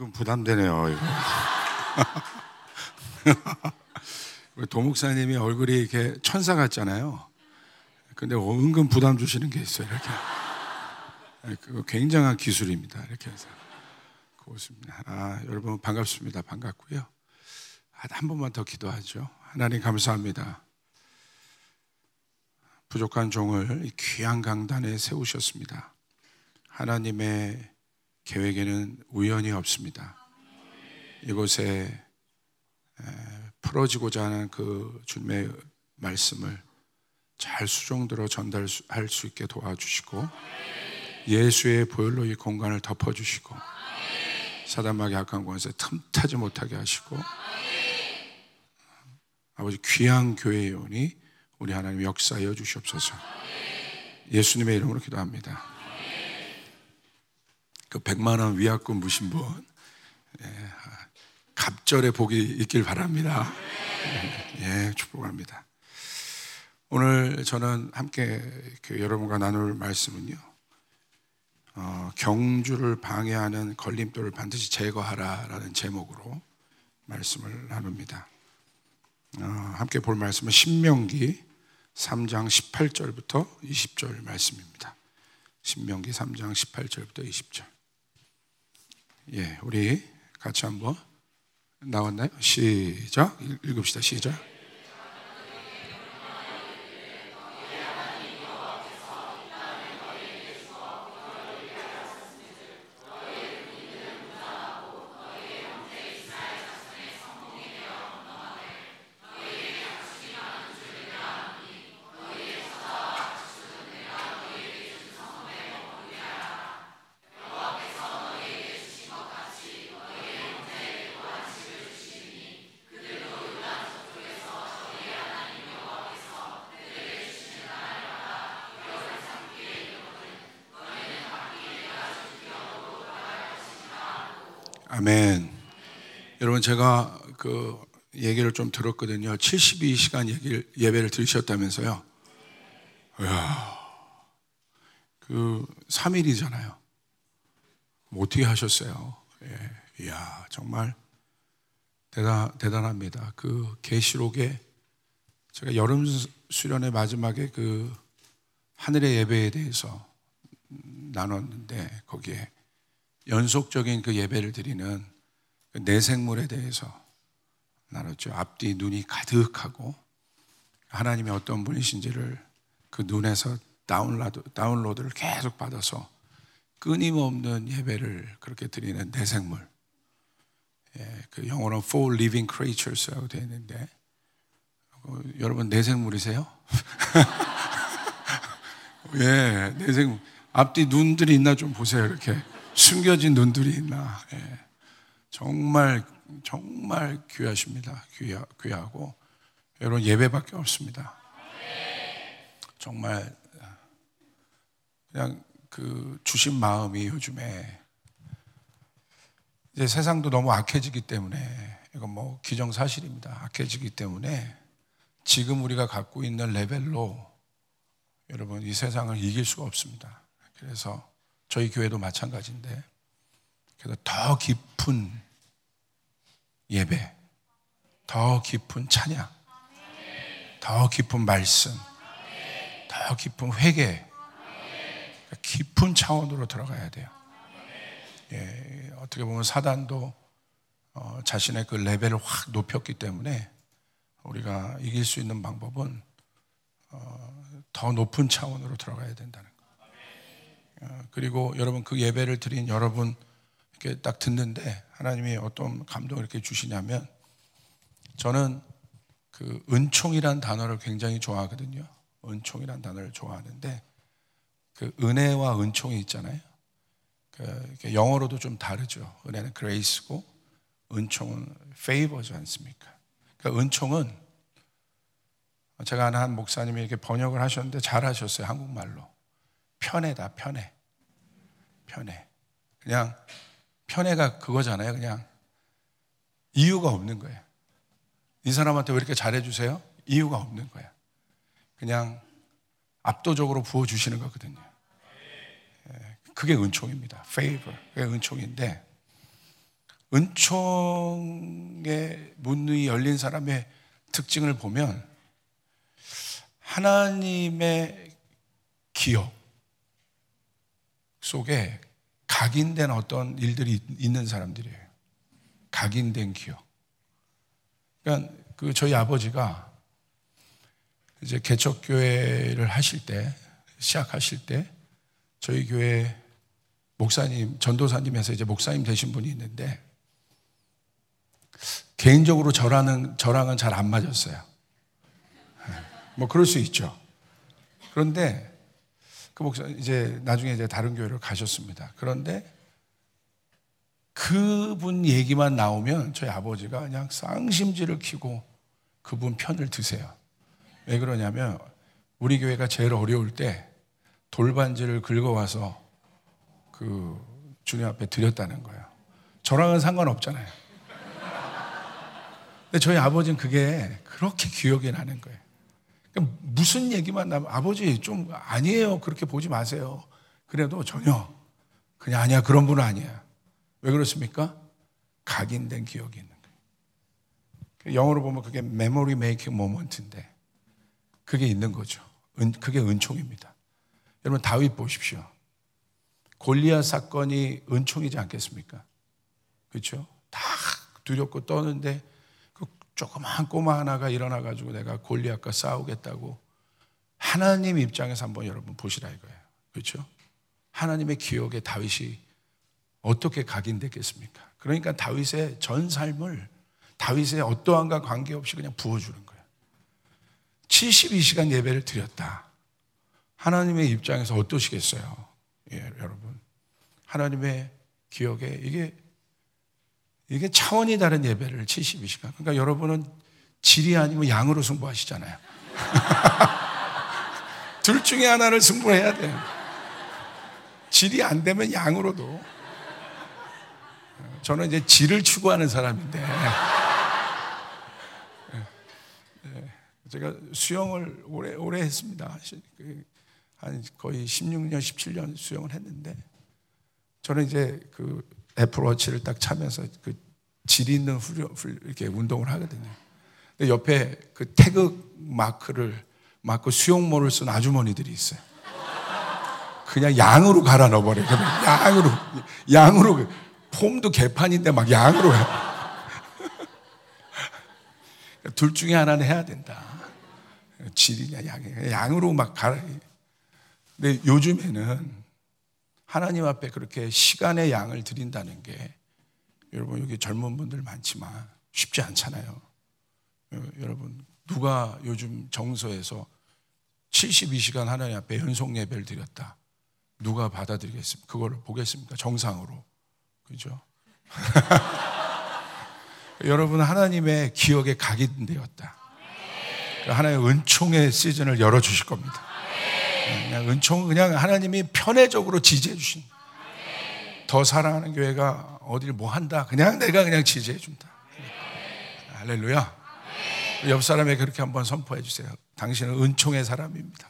은근 부담되네요, 이거. 도목사님이 얼굴이 이렇게 천사 같잖아요. 근데 은근 부담 주시는 게 있어요, 이렇게. 그거 굉장한 기술입니다, 이렇게 해서. 고맙습니다. 여러분 반갑습니다. 반갑고요. 한 번만 더 기도하죠. 하나님 감사합니다. 부족한 종을 귀한 강단에 세우셨습니다. 하나님의 계획에는 우연이 없습니다. 이곳에 풀어지고자 하는 그 주님의 말씀을 잘 수종들어 전달할 수 있게 도와주시고, 예수의 보혈로 이 공간을 덮어주시고, 사단마귀 악한 권세 틈타지 못하게 하시고, 아버지 귀한 교회에 오니 우리 하나님 역사하여 주시옵소서. 예수님의 이름으로 기도합니다. 그 100만 원 위약금 무신 분, 갑절의 복이 있길 바랍니다. 축복합니다. 오늘 저는 함께 여러분과 나눌 말씀은요, 경주를 방해하는 걸림돌을 반드시 제거하라라는 제목으로 말씀을 나눕니다. 함께 볼 말씀은 신명기 3장 18절부터 20절 말씀입니다. 신명기 3장 18절부터 20절. 우리 같이 한번 나왔나요? 시작. 읽읍시다. 시작. 아멘. 여러분, 제가 그 얘기를 좀 들었거든요. 72시간 예배를 들으셨다면서요. 이야, 그 3일이잖아요. 뭐 어떻게 하셨어요? 이야, 정말 대단합니다. 그 계시록에 제가 여름 수련의 마지막에 그 하늘의 예배에 대해서 나눴는데, 거기에 연속적인 그 예배를 드리는 그 내생물에 대해서 나눴죠. 앞뒤 눈이 가득하고 하나님이 어떤 분이신지를 그 눈에서 다운로드를 계속 받아서 끊임없는 예배를 그렇게 드리는 내생물. 그 영어로 Four Living Creatures라고 되어 있는데, 여러분 내생물이세요? 내생물. 앞뒤 눈들이 있나 좀 보세요. 이렇게 숨겨진 눈들이 있나. 정말 귀하십니다. 귀하고 여러분 예배밖에 없습니다. 정말 그냥 그 주신 마음이 요즘에 이제 세상도 너무 악해지기 때문에, 이건 뭐 기정사실입니다. 악해지기 때문에 지금 우리가 갖고 있는 레벨로 여러분 이 세상을 이길 수가 없습니다. 그래서 저희 교회도 마찬가지인데, 그래서 더 깊은 예배, 더 깊은 찬양, 더 깊은 말씀, 더 깊은 회개, 깊은 차원으로 들어가야 돼요. 어떻게 보면 사단도 자신의 그 레벨을 확 높였기 때문에 우리가 이길 수 있는 방법은 더 높은 차원으로 들어가야 된다는 거. 그리고 여러분, 그 예배를 드린 여러분 이렇게 딱 듣는데 하나님이 어떤 감동을 이렇게 주시냐면, 저는 그 은총이란 단어를 굉장히 좋아하거든요. 은총이란 단어를 좋아하는데, 그 은혜와 은총이 있잖아요. 그 영어로도 좀 다르죠. 은혜는 grace고 은총은 favor지 않습니까? 그러니까 은총은, 제가 아는 한 목사님이 이렇게 번역을 하셨는데 잘 하셨어요. 한국말로. 편애다, 편애. 그냥 편애가 그거잖아요. 그냥 이유가 없는 거예요. 이 사람한테 왜 이렇게 잘해주세요? 이유가 없는 거야. 그냥 압도적으로 부어주시는 거거든요. 그게 은총입니다. favor. 그게 은총인데, 은총의 문이 열린 사람의 특징을 보면 하나님의 기억 속에 각인된 어떤 일들이 있는 사람들이에요. 각인된 기억. 그러니까 저희 아버지가 이제 개척교회를 하실 때, 시작하실 때 저희 교회 목사님, 전도사님에서 이제 목사님 되신 분이 있는데 개인적으로 저랑은 잘 안 맞았어요. 뭐 그럴 수 있죠. 그런데 그 목사 이제 나중에 이제 다른 교회로 가셨습니다. 그런데 그분 얘기만 나오면 저희 아버지가 그냥 쌍심지를 켜고 그분 편을 드세요. 왜 그러냐면 우리 교회가 제일 어려울 때 돌반지를 긁어와서 그 주님 앞에 드렸다는 거예요. 저랑은 상관없잖아요. 근데 저희 아버지는 그게 그렇게 기억이 나는 거예요. 그러니까 무슨 얘기만 나면 아버지 좀 아니에요. 그렇게 보지 마세요. 그래도 전혀 그냥 아니야. 그런 분은 아니야. 왜 그렇습니까? 각인된 기억이 있는 거예요. 영어로 보면 그게 memory making moment인데 그게 있는 거죠. 그게 은총입니다. 여러분 다윗 보십시오. 골리앗 사건이 은총이지 않겠습니까? 그렇죠? 다 두렵고 떠는데 그 조그만 꼬마 하나가 일어나가지고 내가 골리앗과 싸우겠다고 하나님 입장에서 한번 여러분 보시라 이거예요. 그렇죠? 하나님의 기억에 다윗이 어떻게 각인됐겠습니까? 그러니까 다윗의 전 삶을 다윗의 어떠한가 관계없이 그냥 부어주는 거예요. 72시간 예배를 드렸다. 하나님의 입장에서 어떠시겠어요? 예, 여러분. 하나님의 기억에 이게 차원이 다른 예배를 72시간. 그러니까 여러분은 질이 아니면 양으로 승부하시잖아요. 둘 중에 하나를 승부해야 돼요. 질이 안 되면 양으로도. 저는 이제 질을 추구하는 사람인데 제가 수영을 오래 했습니다. 한 거의 16년, 17년 수영을 했는데 저는 이제 그 애플워치를 딱 차면서 그 질 있는 이렇게 운동을 하거든요. 근데 옆에 그 태극 마크를 맞고 수영모를 쓴 아주머니들이 있어요. 그냥 양으로 갈아 넣어버려요. 양으로 폼도 개판인데 막 양으로 해. 둘 중에 하나는 해야 된다. 질이냐 양이냐 양으로 막 갈아. 근데 요즘에는 하나님 앞에 그렇게 시간의 양을 드린다는 게 여러분 여기 젊은 분들 많지만 쉽지 않잖아요. 여러분 누가 요즘 정서에서 72시간 하나님 앞에 연속 예배를 드렸다. 누가 받아들이겠습니까? 그걸 보겠습니까? 정상으로. 그죠? 여러분 하나님의 기억에 각인되었다. 하나님의 은총의 시즌을 열어주실 겁니다. 그냥 은총, 그냥 하나님이 편애적으로 지지해 주신. 더 사랑하는 교회가 어디를 뭐 한다. 그냥 내가 그냥 지지해 준다. 할렐루야. 옆 사람에게 그렇게 한번 선포해 주세요. 당신은 은총의 사람입니다.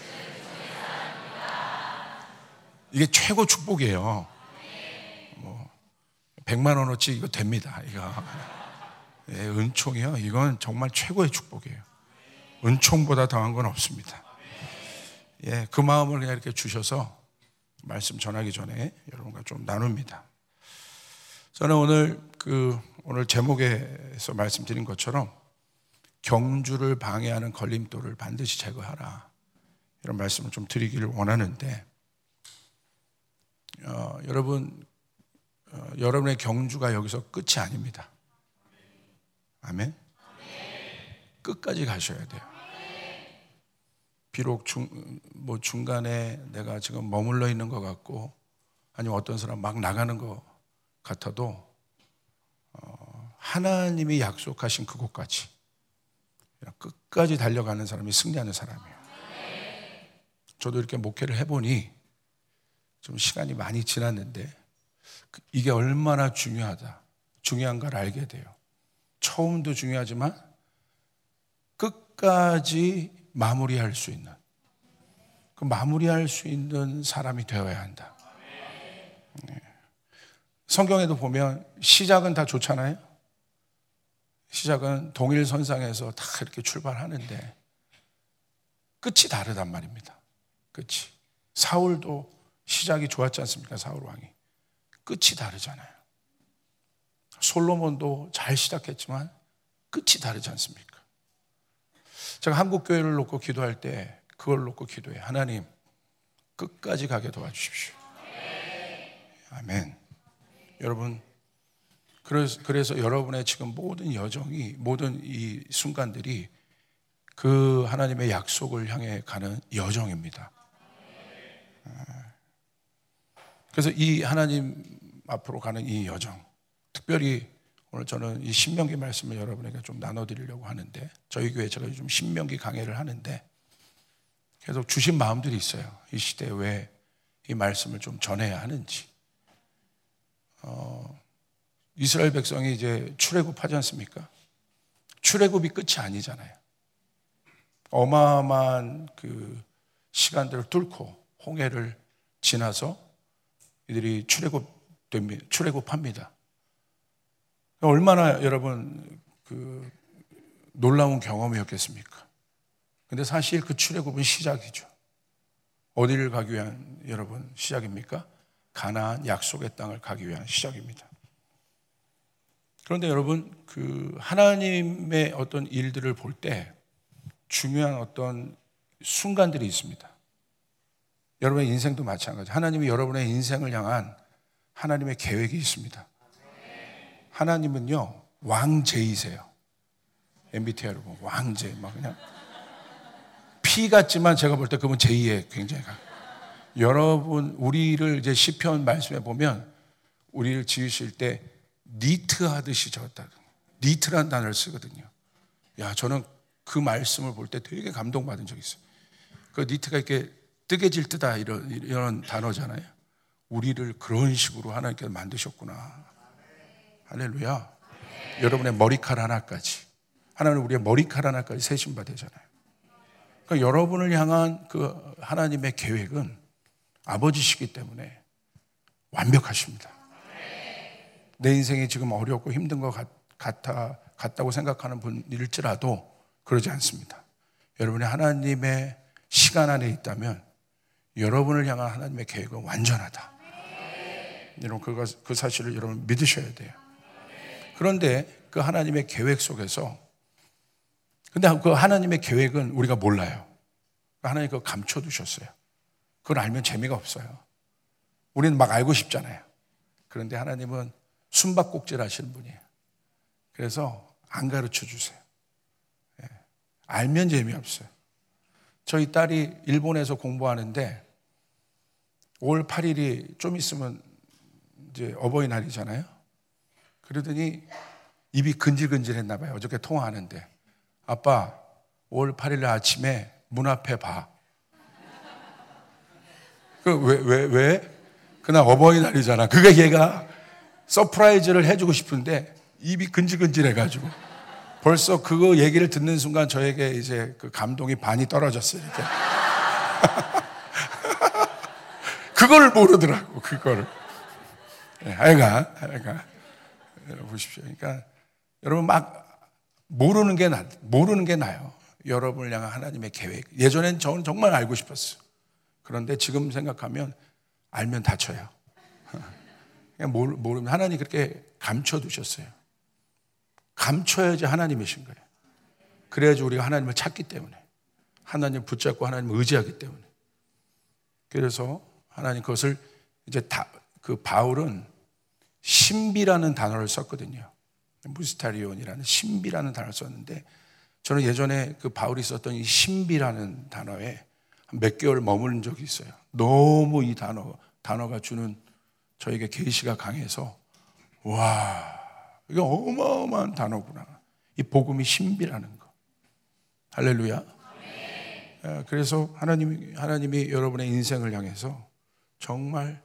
이게 최고 축복이에요. 뭐 100만 원어치 이거 됩니다. 이거 은총이요. 이건 정말 최고의 축복이에요. 은총보다 더한 건 없습니다. 예, 그 마음을 그냥 이렇게 주셔서 말씀 전하기 전에 여러분과 좀 나눕니다. 저는 오늘 제목에서 말씀드린 것처럼 경주를 방해하는 걸림돌을 반드시 제거하라. 이런 말씀을 좀 드리기를 원하는데, 여러분의 경주가 여기서 끝이 아닙니다. 아멘? 끝까지 가셔야 돼요. 비록 중간에 내가 지금 머물러 있는 것 같고 아니면 어떤 사람 막 나가는 것 같아도 하나님이 약속하신 그곳까지 끝까지 달려가는 사람이 승리하는 사람이에요. 저도 이렇게 목회를 해보니 좀 시간이 많이 지났는데 이게 얼마나 중요한가를 알게 돼요. 처음도 중요하지만 끝까지 마무리할 수 있는, 그 마무리할 수 있는 사람이 되어야 한다. 성경에도 보면 시작은 다 좋잖아요. 시작은 동일선상에서 다 이렇게 출발하는데 끝이 다르단 말입니다. 끝이. 사울도 시작이 좋았지 않습니까? 사울 왕이. 끝이 다르잖아요. 솔로몬도 잘 시작했지만 끝이 다르지 않습니까? 제가 한국교회를 놓고 기도할 때 그걸 놓고 기도해요. 하나님, 끝까지 가게 도와주십시오. 아멘. 여러분, 그래서 여러분의 지금 모든 여정이, 모든 이 순간들이 그 하나님의 약속을 향해 가는 여정입니다. 그래서 이 하나님 앞으로 가는 이 여정, 특별히 오늘 저는 이 신명기 말씀을 여러분에게 좀 나눠드리려고 하는데, 저희 교회 제가 요즘 신명기 강해를 하는데 계속 주신 마음들이 있어요. 이 시대에 왜 이 말씀을 좀 전해야 하는지. 이스라엘 백성이 이제 출애굽하지 않습니까? 출애굽이 끝이 아니잖아요. 어마어마한 그 시간들을 뚫고 홍해를 지나서 이들이 출애굽합니다. 얼마나 여러분 그 놀라운 경험이었겠습니까? 근데 사실 그 출애굽은 시작이죠. 어디를 가기 위한 여러분 시작입니까? 가나안 약속의 땅을 가기 위한 시작입니다. 그런데 여러분 그 하나님의 어떤 일들을 볼 때 중요한 어떤 순간들이 있습니다. 여러분의 인생도 마찬가지. 하나님이 여러분의 인생을 향한 하나님의 계획이 있습니다. 하나님은요 왕제이세요. MBTI 여러분 왕제 막 그냥 P 같지만 제가 볼 때 그분 제이에 굉장히 여러분 우리를 이제 시편 말씀에 보면 우리를 지으실 때 니트 하듯이 저었다. 니트란 단어를 쓰거든요. 야 저는 그 말씀을 볼 때 되게 감동받은 적이 있어요. 그 니트가 이렇게 뜨개질 뜨다 이런 단어잖아요. 우리를 그런 식으로 하나님께서 만드셨구나. 할렐루야. 여러분의 머리칼 하나까지 하나님은 우리의 머리칼 하나까지 세심바 되잖아요. 그러니까 여러분을 향한 그 하나님의 계획은 아버지시기 때문에 완벽하십니다. 내 인생이 지금 어렵고 힘든 것 같다고 생각하는 분일지라도 그러지 않습니다. 여러분이 하나님의 시간 안에 있다면 여러분을 향한 하나님의 계획은 완전하다. 여러분 그 사실을 여러분 믿으셔야 돼요. 그런데 그 하나님의 계획 속에서 근데 그 하나님의 계획은 우리가 몰라요. 하나님 그거 감춰두셨어요. 그걸 알면 재미가 없어요. 우리는 막 알고 싶잖아요. 그런데 하나님은 숨바꼭질 하시는 분이에요. 그래서 안 가르쳐 주세요. 알면 재미없어요. 저희 딸이 일본에서 공부하는데 5월 8일이 좀 있으면 이제 어버이날이잖아요. 그러더니 입이 근질근질했나 봐요. 어저께 통화하는데 아빠 5월 8일 아침에 문 앞에 봐. 왜? 그날 어버이날이잖아. 그게 걔가 서프라이즈를 해주고 싶은데 입이 근질근질해가지고 벌써 그거 얘기를 듣는 순간 저에게 이제 그 감동이 반이 떨어졌어요. 이렇게. 그걸 모르더라고. 그거를. 하여간 보십시오. 그러니까 여러분 막 모르는 게 나요. 여러분을 향한 하나님의 계획. 예전엔 저는 정말 알고 싶었어요. 그런데 지금 생각하면 알면 다쳐요. 그냥 모르면 하나님 그렇게 감춰두셨어요. 감춰야지 하나님이신 거예요. 그래야지 우리가 하나님을 찾기 때문에, 하나님을 붙잡고 하나님을 의지하기 때문에. 그래서 하나님 그것을 이제 그 바울은 신비라는 단어를 썼거든요. 무스타리온이라는 신비라는 단어를 썼는데 저는 예전에 그 바울이 썼던 이 신비라는 단어에 몇 개월 머무른 적이 있어요. 너무 이 단어가 주는 저에게 계시가 강해서 와 이게 어마어마한 단어구나. 이 복음이 신비라는 거. 할렐루야. 그래서 하나님이 여러분의 인생을 향해서 정말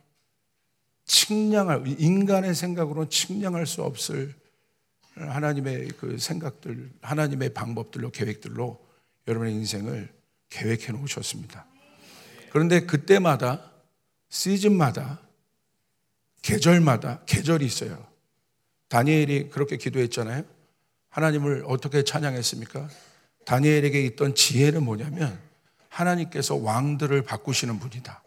인간의 생각으로는 측량할 수 없을 하나님의 그 생각들, 하나님의 방법들로 계획들로 여러분의 인생을 계획해 놓으셨습니다. 그런데 그때마다 시즌마다 계절마다 계절이 있어요. 다니엘이 그렇게 기도했잖아요. 하나님을 어떻게 찬양했습니까? 다니엘에게 있던 지혜는 뭐냐면 하나님께서 왕들을 바꾸시는 분이다.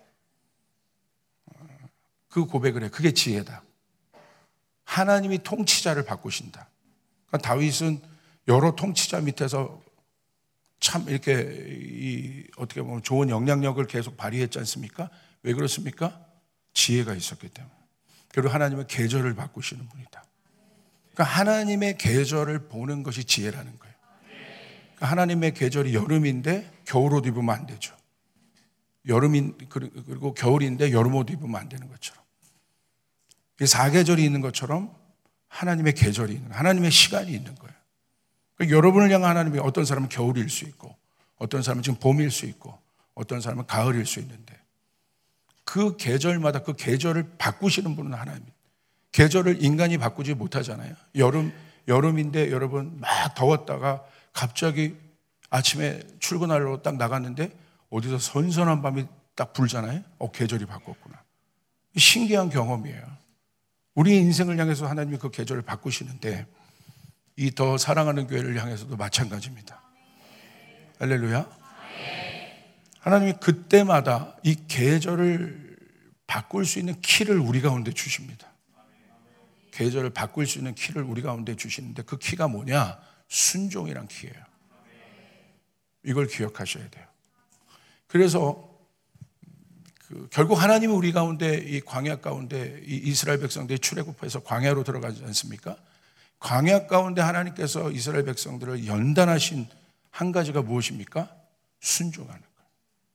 그 고백을 해. 그게 지혜다. 하나님이 통치자를 바꾸신다. 그러니까 다윗은 여러 통치자 밑에서 참 이렇게 어떻게 보면 좋은 영향력을 계속 발휘했지 않습니까? 왜 그렇습니까? 지혜가 있었기 때문에. 그리고 하나님은 계절을 바꾸시는 분이다. 그러니까 하나님의 계절을 보는 것이 지혜라는 거예요. 그러니까 하나님의 계절이 여름인데 겨울옷 입으면 안 되죠. 그리고 겨울인데 여름옷 입으면 안 되는 것처럼. 이 사계절이 있는 것처럼 하나님의 계절이 있는, 하나님의 시간이 있는 거예요. 그러니까 여러분을 향한 하나님이 어떤 사람은 겨울일 수 있고, 어떤 사람은 지금 봄일 수 있고, 어떤 사람은 가을일 수 있는데, 그 계절마다 그 계절을 바꾸시는 분은 하나님입니다. 계절을 인간이 바꾸지 못하잖아요. 여름인데 여러분 막 더웠다가 갑자기 아침에 출근하려고 딱 나갔는데 어디서 선선한 밤이 딱 불잖아요. 계절이 바꿨구나. 신기한 경험이에요. 우리의 인생을 향해서 하나님이 그 계절을 바꾸시는데 이 더 사랑하는 교회를 향해서도 마찬가지입니다. 할렐루야. 하나님이 그때마다 이 계절을 바꿀 수 있는 키를 우리 가운데 주십니다. 계절을 바꿀 수 있는 키를 우리 가운데 주시는데 그 키가 뭐냐? 순종이란 키예요. 이걸 기억하셔야 돼요. 그래서 결국 하나님이 우리 가운데 이 광야 가운데 이 이스라엘 백성들이 출애굽해서 광야로 들어가지 않습니까? 광야 가운데 하나님께서 이스라엘 백성들을 연단하신 한 가지가 무엇입니까? 순종하는 거예요.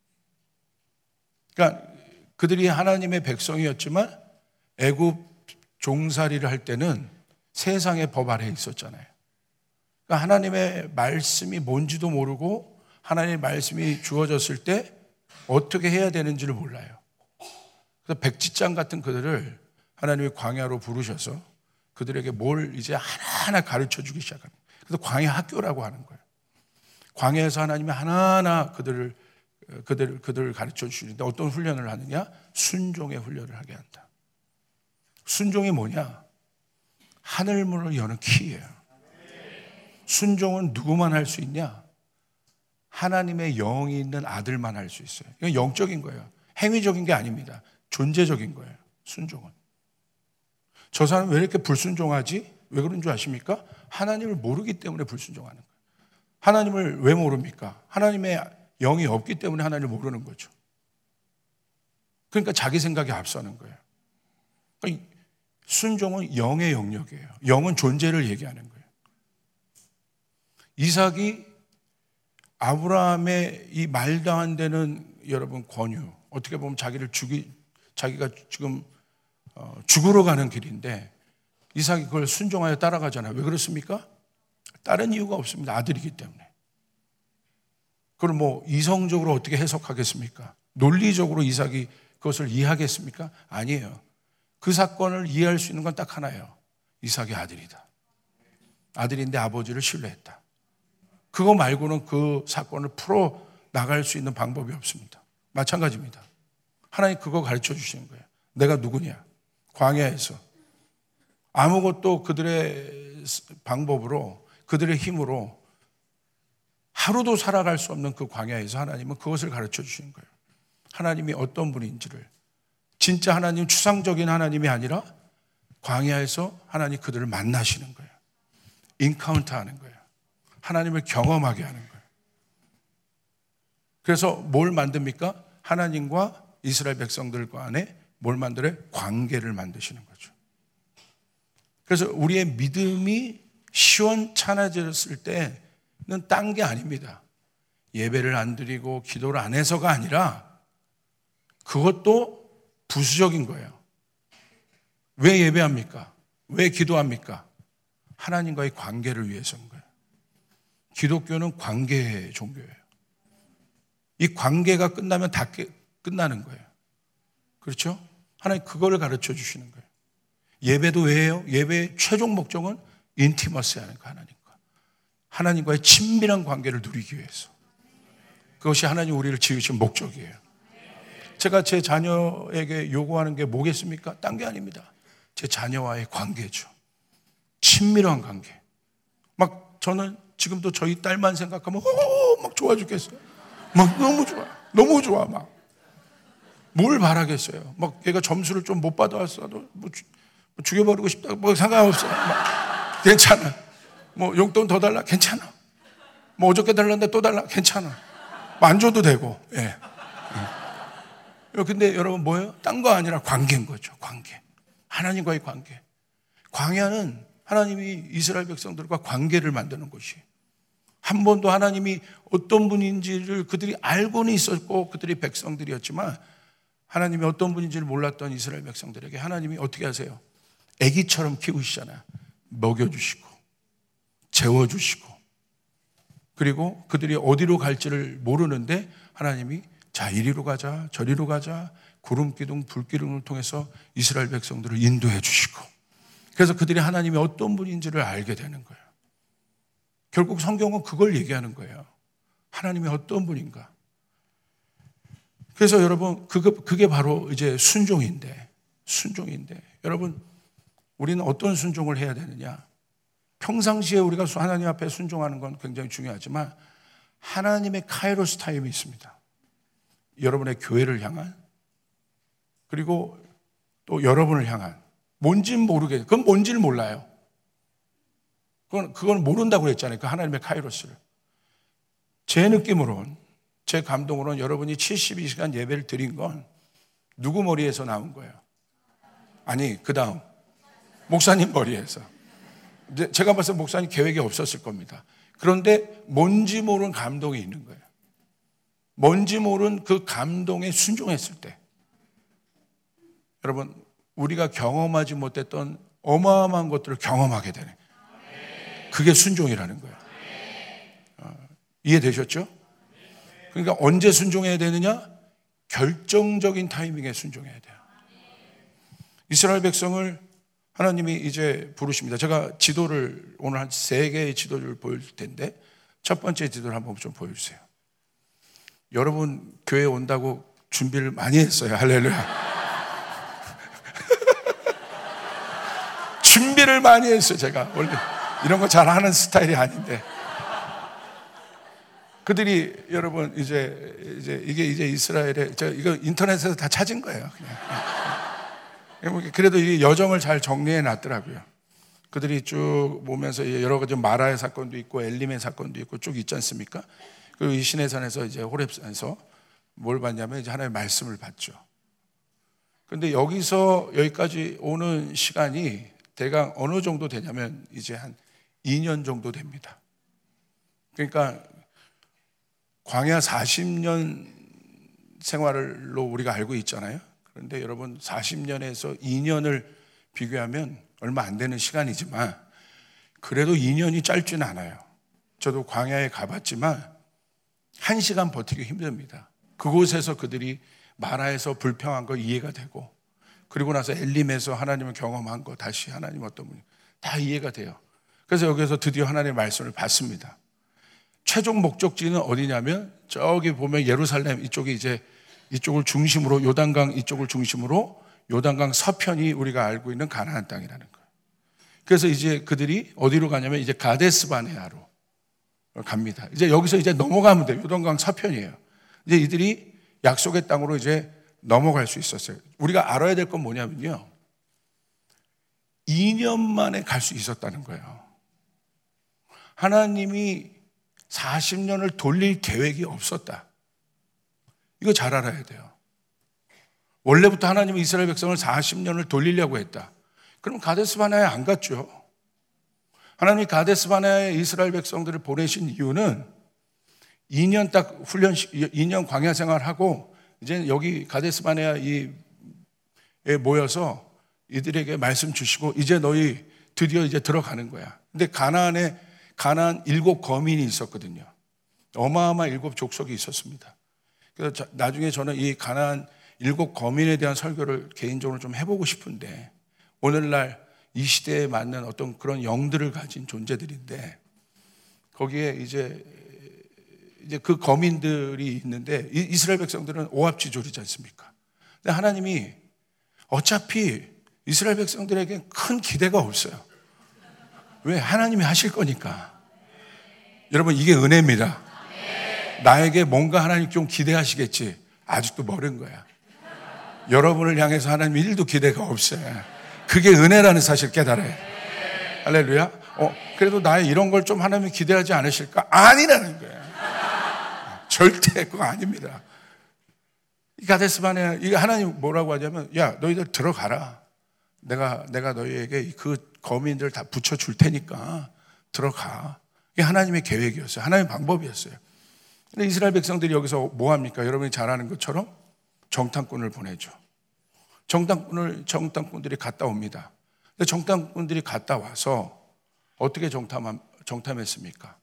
그러니까 그들이 하나님의 백성이었지만 애굽 종살이를 할 때는 세상의 법 아래에 있었잖아요. 그러니까 하나님의 말씀이 뭔지도 모르고 하나님의 말씀이 주어졌을 때 어떻게 해야 되는지를 몰라요. 그래서 백지장 같은 그들을 하나님이 광야로 부르셔서 그들에게 뭘 이제 하나하나 가르쳐 주기 시작합니다. 그래서 광야 학교라고 하는 거예요. 광야에서 하나님이 하나하나 그들을 가르쳐 주시는데 어떤 훈련을 하느냐? 순종의 훈련을 하게 한다. 순종이 뭐냐? 하늘문을 여는 키예요. 순종은 누구만 할 수 있냐? 하나님의 영이 있는 아들만 할 수 있어요. 이건 영적인 거예요. 행위적인 게 아닙니다. 존재적인 거예요. 순종은. 저 사람 왜 이렇게 불순종하지? 왜 그런 줄 아십니까? 하나님을 모르기 때문에 불순종하는 거예요. 하나님을 왜 모릅니까? 하나님의 영이 없기 때문에 하나님을 모르는 거죠. 그러니까 자기 생각이 앞서는 거예요. 그러니까 순종은 영의 영역이에요. 영은 존재를 얘기하는 거예요. 이삭이 아브라함의 이 말도 안 되는 여러분 권유, 어떻게 보면 자기가 지금 죽으러 가는 길인데 이삭이 그걸 순종하여 따라가잖아요. 왜 그렇습니까? 다른 이유가 없습니다. 아들이기 때문에. 그걸 뭐 이성적으로 어떻게 해석하겠습니까? 논리적으로 이삭이 그것을 이해하겠습니까? 아니에요. 그 사건을 이해할 수 있는 건 딱 하나예요. 이삭의 아들이다. 아들인데 아버지를 신뢰했다. 그거 말고는 그 사건을 풀어 나갈 수 있는 방법이 없습니다. 마찬가지입니다. 하나님 그거 가르쳐 주시는 거예요. 내가 누구냐? 광야에서 아무것도 그들의 방법으로 그들의 힘으로 하루도 살아갈 수 없는 그 광야에서 하나님은 그것을 가르쳐 주시는 거예요. 하나님이 어떤 분인지를. 진짜 하나님, 추상적인 하나님이 아니라 광야에서 하나님 그들을 만나시는 거예요. 인카운트 하는 거예요. 하나님을 경험하게 하는 거예요. 그래서 뭘 만듭니까? 하나님과 이스라엘 백성들 간에 뭘 만들어요? 관계를 만드시는 거죠. 그래서 우리의 믿음이 시원찮아졌을 때는 딴 게 아닙니다. 예배를 안 드리고 기도를 안 해서가 아니라 그것도 부수적인 거예요. 왜 예배합니까? 왜 기도합니까? 하나님과의 관계를 위해서인 거예요. 기독교는 관계의 종교예요. 이 관계가 끝나면 다 끝나는 거예요. 그렇죠? 하나님 그거를 가르쳐 주시는 거예요. 예배도 왜 해요? 예배의 최종 목적은 인티머시 하는 거, 하나님과의 친밀한 관계를 누리기 위해서. 그것이 하나님 우리를 지으신 목적이에요. 제가 제 자녀에게 요구하는 게 뭐겠습니까? 딴 게 아닙니다. 제 자녀와의 관계죠. 친밀한 관계. 막 저는 지금도 저희 딸만 생각하면 막 좋아 죽겠어요. 막 너무 좋아. 너무 좋아. 막 뭘 바라겠어요. 막 얘가 점수를 좀 못 받아왔어도 뭐 죽여버리고 싶다. 뭐 상관없어요. 막 괜찮아. 뭐 용돈 더 달라. 괜찮아. 뭐 어저께 달랐는데 또 달라. 괜찮아. 뭐 안 줘도 되고. 예. 근데 여러분 뭐예요? 딴 거 아니라 관계인 거죠. 관계. 하나님과의 관계. 광야는 하나님이 이스라엘 백성들과 관계를 만드는 곳이. 한 번도 하나님이 어떤 분인지를 그들이 알고는 있었고 그들이 백성들이었지만 하나님이 어떤 분인지를 몰랐던 이스라엘 백성들에게 하나님이 어떻게 하세요? 아기처럼 키우시잖아요. 먹여주시고 재워주시고 그리고 그들이 어디로 갈지를 모르는데 하나님이 자 이리로 가자 저리로 가자 구름기둥 불기둥을 통해서 이스라엘 백성들을 인도해 주시고 그래서 그들이 하나님이 어떤 분인지를 알게 되는 거예요. 결국 성경은 그걸 얘기하는 거예요. 하나님이 어떤 분인가. 그래서 여러분 그게 바로 이제 순종인데 여러분 우리는 어떤 순종을 해야 되느냐. 평상시에 우리가 하나님 앞에 순종하는 건 굉장히 중요하지만 하나님의 카이로스 타임이 있습니다. 여러분의 교회를 향한 그리고 또 여러분을 향한 뭔지는 모르겠어요. 그건 뭔지를 몰라요. 그건 모른다고 그랬잖아요. 그 하나님의 카이로스를. 제 느낌으로는 제 감동으로는 여러분이 72시간 예배를 드린 건 누구 머리에서 나온 거예요? 아니 그 다음 목사님 머리에서. 제가 봤을 때 목사님 계획이 없었을 겁니다. 그런데 뭔지 모르는 감동이 있는 거예요. 뭔지 모르는 그 감동에 순종했을 때 여러분 우리가 경험하지 못했던 어마어마한 것들을 경험하게 되네. 그게 순종이라는 거예요. 이해되셨죠? 그러니까 언제 순종해야 되느냐? 결정적인 타이밍에 순종해야 돼요. 이스라엘 백성을 하나님이 이제 부르십니다. 제가 지도를 오늘 한 3개의 지도를 보여줄 텐데 첫 번째 지도를 한번 좀 보여주세요. 여러분 교회 온다고 준비를 많이 했어요. 할렐루야. 준비를 많이 했어요. 제가 원래 이런 거 잘하는 스타일이 아닌데 그들이 여러분 이게 이스라엘의 이거 인터넷에서 다 찾은 거예요. 그냥. 그래도 이 여정을 잘 정리해 놨더라고요. 그들이 쭉 보면서 여러 가지 마라의 사건도 있고 엘림의 사건도 있고 쭉 있지 않습니까? 그리고 이 시내산에서 이제 호렙산에서 뭘 봤냐면 이제 하나님의 말씀을 봤죠. 그런데 여기서 여기까지 오는 시간이 대강 어느 정도 되냐면 이제 한 2년 정도 됩니다. 그러니까 광야 40년 생활로 우리가 알고 있잖아요. 그런데 여러분 40년에서 2년을 비교하면 얼마 안 되는 시간이지만 그래도 2년이 짧지는 않아요. 저도 광야에 가봤지만 1시간 버티기 힘듭니다. 그곳에서 그들이 마라에서 불평한 거 이해가 되고 그리고 나서 엘림에서 하나님을 경험한 거 다시 하나님 어떤 분이 다 이해가 돼요. 그래서 여기서 드디어 하나님의 말씀을 받습니다. 최종 목적지는 어디냐면 저기 보면 예루살렘 이쪽이 이제 이쪽을 중심으로 요단강 이쪽을 중심으로 요단강 서편이 우리가 알고 있는 가나안 땅이라는 거예요. 그래서 이제 그들이 어디로 가냐면 이제 가데스 바네아로 갑니다. 이제 여기서 이제 넘어가면 돼요. 요단강 서편이에요. 이제 이들이 약속의 땅으로 이제 넘어갈 수 있었어요. 우리가 알아야 될 건 뭐냐면요. 2년 만에 갈 수 있었다는 거예요. 하나님이 40년을 돌릴 계획이 없었다. 이거 잘 알아야 돼요. 원래부터 하나님은 이스라엘 백성을 40년을 돌리려고 했다. 그럼 가데스 바네아에 안 갔죠. 하나님이 가데스 바네아에 이스라엘 백성들을 보내신 이유는 2년 딱 2년 광야 생활하고 이제 여기 가데스 바네아에 모여서 이들에게 말씀 주시고 이제 너희 드디어 이제 들어가는 거야. 근데 가나안 7 거민이 있었거든요. 어마어마한 7 족속이 있었습니다. 그래서 나중에 저는 이 가나안 7 거민에 대한 설교를 개인적으로 좀 해보고 싶은데 오늘날 이 시대에 맞는 어떤 그런 영들을 가진 존재들인데 거기에 이제 그 거민들이 있는데 이스라엘 백성들은 오합지졸이지 않습니까? 근데 하나님이 어차피 이스라엘 백성들에게 큰 기대가 없어요. 왜? 하나님이 하실 거니까. 여러분, 이게 은혜입니다. 나에게 뭔가 하나님 좀 기대하시겠지. 아직도 멀은 거야. 여러분을 향해서 하나님 일도 기대가 없어요. 그게 은혜라는 사실 깨달아요. 할렐루야. 그래도 나의 이런 걸 좀 하나님이 기대하지 않으실까? 아니라는 거예요. 절대 그거 아닙니다. 이 가데스바네, 이게 하나님 뭐라고 하냐면, 야, 너희들 들어가라. 내가 너희에게 그 거민들 다 붙여줄 테니까 들어가. 이게 하나님의 계획이었어요. 하나님의 방법이었어요. 근데 이스라엘 백성들이 여기서 뭐 합니까? 여러분이 잘 아는 것처럼 정탐꾼을 보내죠. 정탐꾼들이 갔다 옵니다. 근데 정탐꾼들이 갔다 와서 어떻게 정탐했습니까?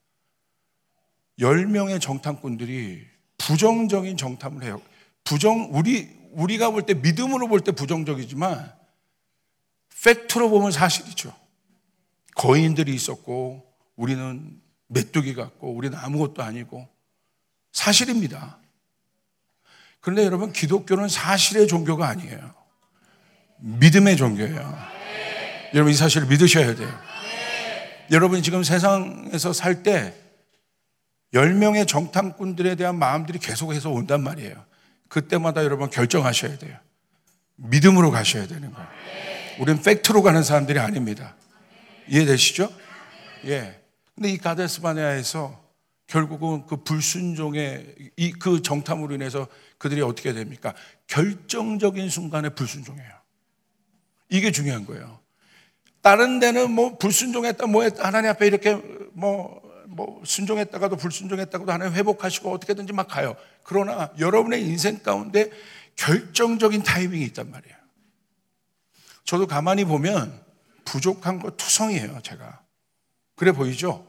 10명의 정탐꾼들이 부정적인 정탐을 해요. 우리가 볼 때, 믿음으로 볼 때 부정적이지만 팩트로 보면 사실이죠. 거인들이 있었고 우리는 메뚜기 같고 우리는 아무것도 아니고 사실입니다. 그런데 여러분, 기독교는 사실의 종교가 아니에요. 믿음의 종교예요. 여러분, 이 사실을 믿으셔야 돼요. 여러분이 지금 세상에서 살 때 10명의 정탐꾼들에 대한 마음들이 계속해서 온단 말이에요. 그때마다 여러분 결정하셔야 돼요. 믿음으로 가셔야 되는 거예요. 우리는 팩트로 가는 사람들이 아닙니다. 이해되시죠? 예. 근데 이 가데스바네아에서 결국은 그 불순종의 그 정탐으로 인해서 그들이 어떻게 됩니까? 결정적인 순간에 불순종해요. 이게 중요한 거예요. 다른 데는 뭐 불순종했다, 뭐 했다, 하나님 앞에 이렇게 뭐 순종했다가도 불순종했다가도 하나님 회복하시고 어떻게든지 막 가요. 그러나 여러분의 인생 가운데 결정적인 타이밍이 있단 말이에요. 저도 가만히 보면 부족한 거 투성이에요, 제가. 그래 보이죠?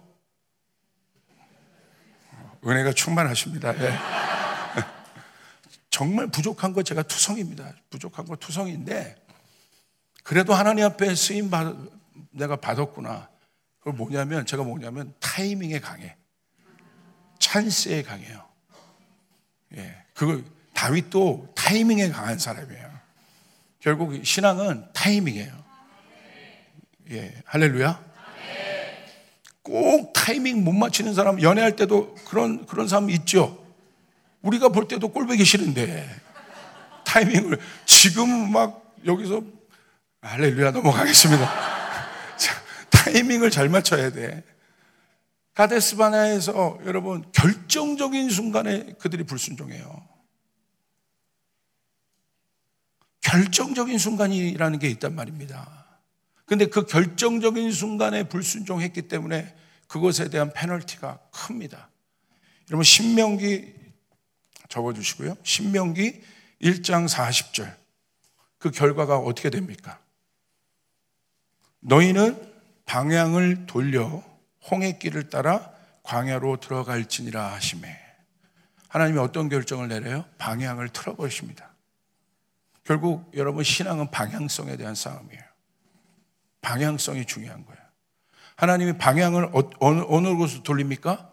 은혜가 충만하십니다. 예. 정말 부족한 거 제가 투성입니다. 부족한 거 투성인데 그래도 하나님 앞에 쓰임 내가 받았구나. 그걸 제가 뭐냐면 타이밍에 강해. 찬스에 강해요. 예. 다윗도 타이밍에 강한 사람이에요. 결국 신앙은 타이밍이에요. 예. 할렐루야. 꼭 타이밍 못 맞추는 사람, 연애할 때도 그런 사람 있죠. 우리가 볼 때도 꼴보기 싫은데 타이밍을 지금 막 여기서 할렐루야 넘어가겠습니다. 자, 타이밍을 잘 맞춰야 돼. 가데스바네아에서 여러분 결정적인 순간에 그들이 불순종해요. 결정적인 순간이라는 게 있단 말입니다. 근데 그 결정적인 순간에 불순종했기 때문에 그것에 대한 페널티가 큽니다. 여러분 신명기 적어주시고요. 신명기 1장 40절. 그 결과가 어떻게 됩니까? 너희는 방향을 돌려 홍해길을 따라 광야로 들어갈지니라 하시매. 하나님이 어떤 결정을 내려요? 방향을 틀어버리십니다. 결국 여러분 신앙은 방향성에 대한 싸움이에요. 방향성이 중요한 거예요. 하나님이 방향을 어느 곳으로 돌립니까?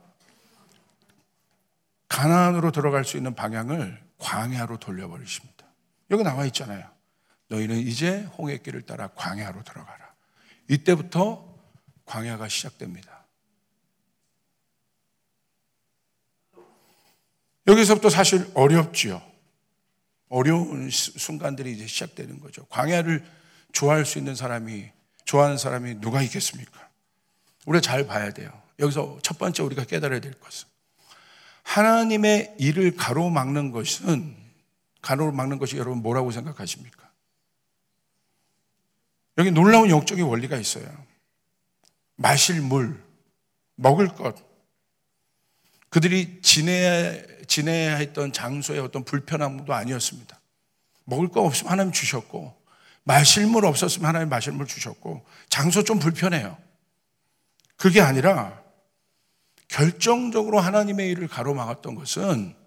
가나안으로 들어갈 수 있는 방향을 광야로 돌려버리십니다. 여기 나와 있잖아요. 너희는 이제 홍해길을 따라 광야로 들어가라. 이때부터 광야가 시작됩니다. 여기서부터 사실 어렵지요. 어려운 순간들이 이제 시작되는 거죠. 광야를 좋아하는 사람이 누가 있겠습니까? 우리가 잘 봐야 돼요. 여기서 첫 번째 우리가 깨달아야 될 것은 하나님의 일을 가로막는 것이 여러분 뭐라고 생각하십니까? 여기 놀라운 영적인 원리가 있어요. 마실 물, 먹을 것, 그들이 지내야 했던 장소의 어떤 불편함도 아니었습니다. 먹을 거 없으면 하나님 주셨고, 마실 물 없었으면 하나님 마실 물 주셨고, 장소 좀 불편해요. 그게 아니라 결정적으로 하나님의 일을 가로막았던 것은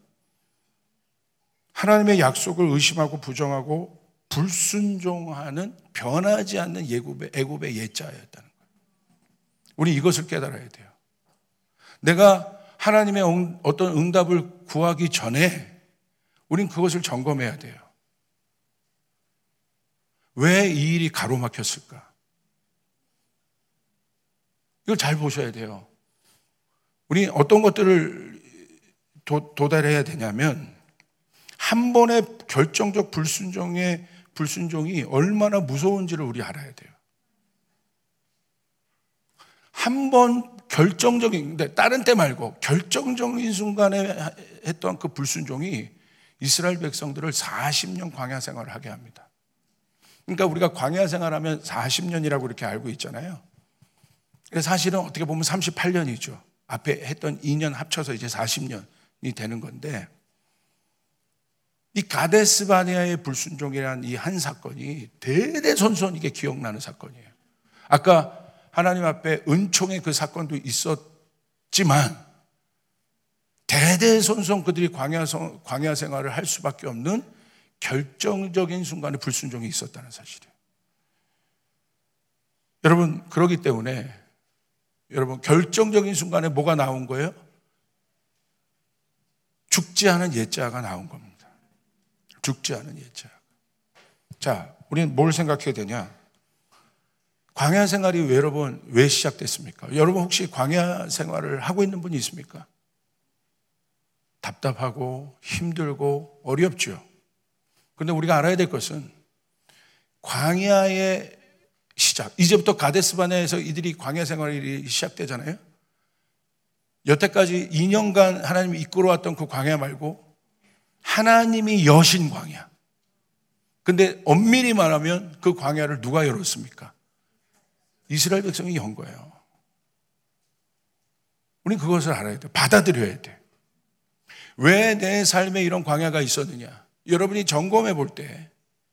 하나님의 약속을 의심하고 부정하고 불순종하는 변하지 않는 애굽의 옛자였다는 거예요. 우리 이것을 깨달아야 돼요. 내가 하나님의 어떤 응답을 구하기 전에 우린 그것을 점검해야 돼요. 왜 이 일이 가로막혔을까? 이걸 잘 보셔야 돼요. 우리 어떤 것들을 도달해야 되냐면 한 번의 결정적 불순종이 얼마나 무서운지를 우리 알아야 돼요. 한 번 결정적인, 근데 다른 때 말고 결정적인 순간에 했던 그 불순종이 이스라엘 백성들을 40년 광야 생활을 하게 합니다. 그러니까 우리가 광야 생활하면 40년이라고 이렇게 알고 있잖아요. 사실은 어떻게 보면 38년이죠. 앞에 했던 2년 합쳐서 이제 40년이 되는 건데, 이 가데스 바네아의 불순종이라는 이 한 사건이 대대손손 이게 기억나는 사건이에요. 아까 하나님 앞에 은총의 그 사건도 있었지만 대대손손 그들이 광야 생활을 할 수밖에 없는 결정적인 순간에 불순종이 있었다는 사실이에요. 여러분, 그렇기 때문에 여러분, 결정적인 순간에 뭐가 나온 거예요? 죽지 않은 옛자가 나온 겁니다. 죽지 않은 옛자. 자, 우리는 뭘 생각해야 되냐? 광야 생활이 여러분 왜 시작됐습니까? 여러분 혹시 광야 생활을 하고 있는 분이 있습니까? 답답하고 힘들고 어렵죠. 그런데 우리가 알아야 될 것은 광야의 시작, 이제부터 가데스 바네아에서 이들이 광야 생활이 시작되잖아요. 여태까지 2년간 하나님이 이끌어왔던 그 광야 말고 하나님이 여신 광야. 근데 엄밀히 말하면 그 광야를 누가 열었습니까? 이스라엘 백성이 연 거예요. 우리는 그것을 알아야 돼요. 받아들여야 돼요. 왜 내 삶에 이런 광야가 있었느냐? 여러분이 점검해 볼 때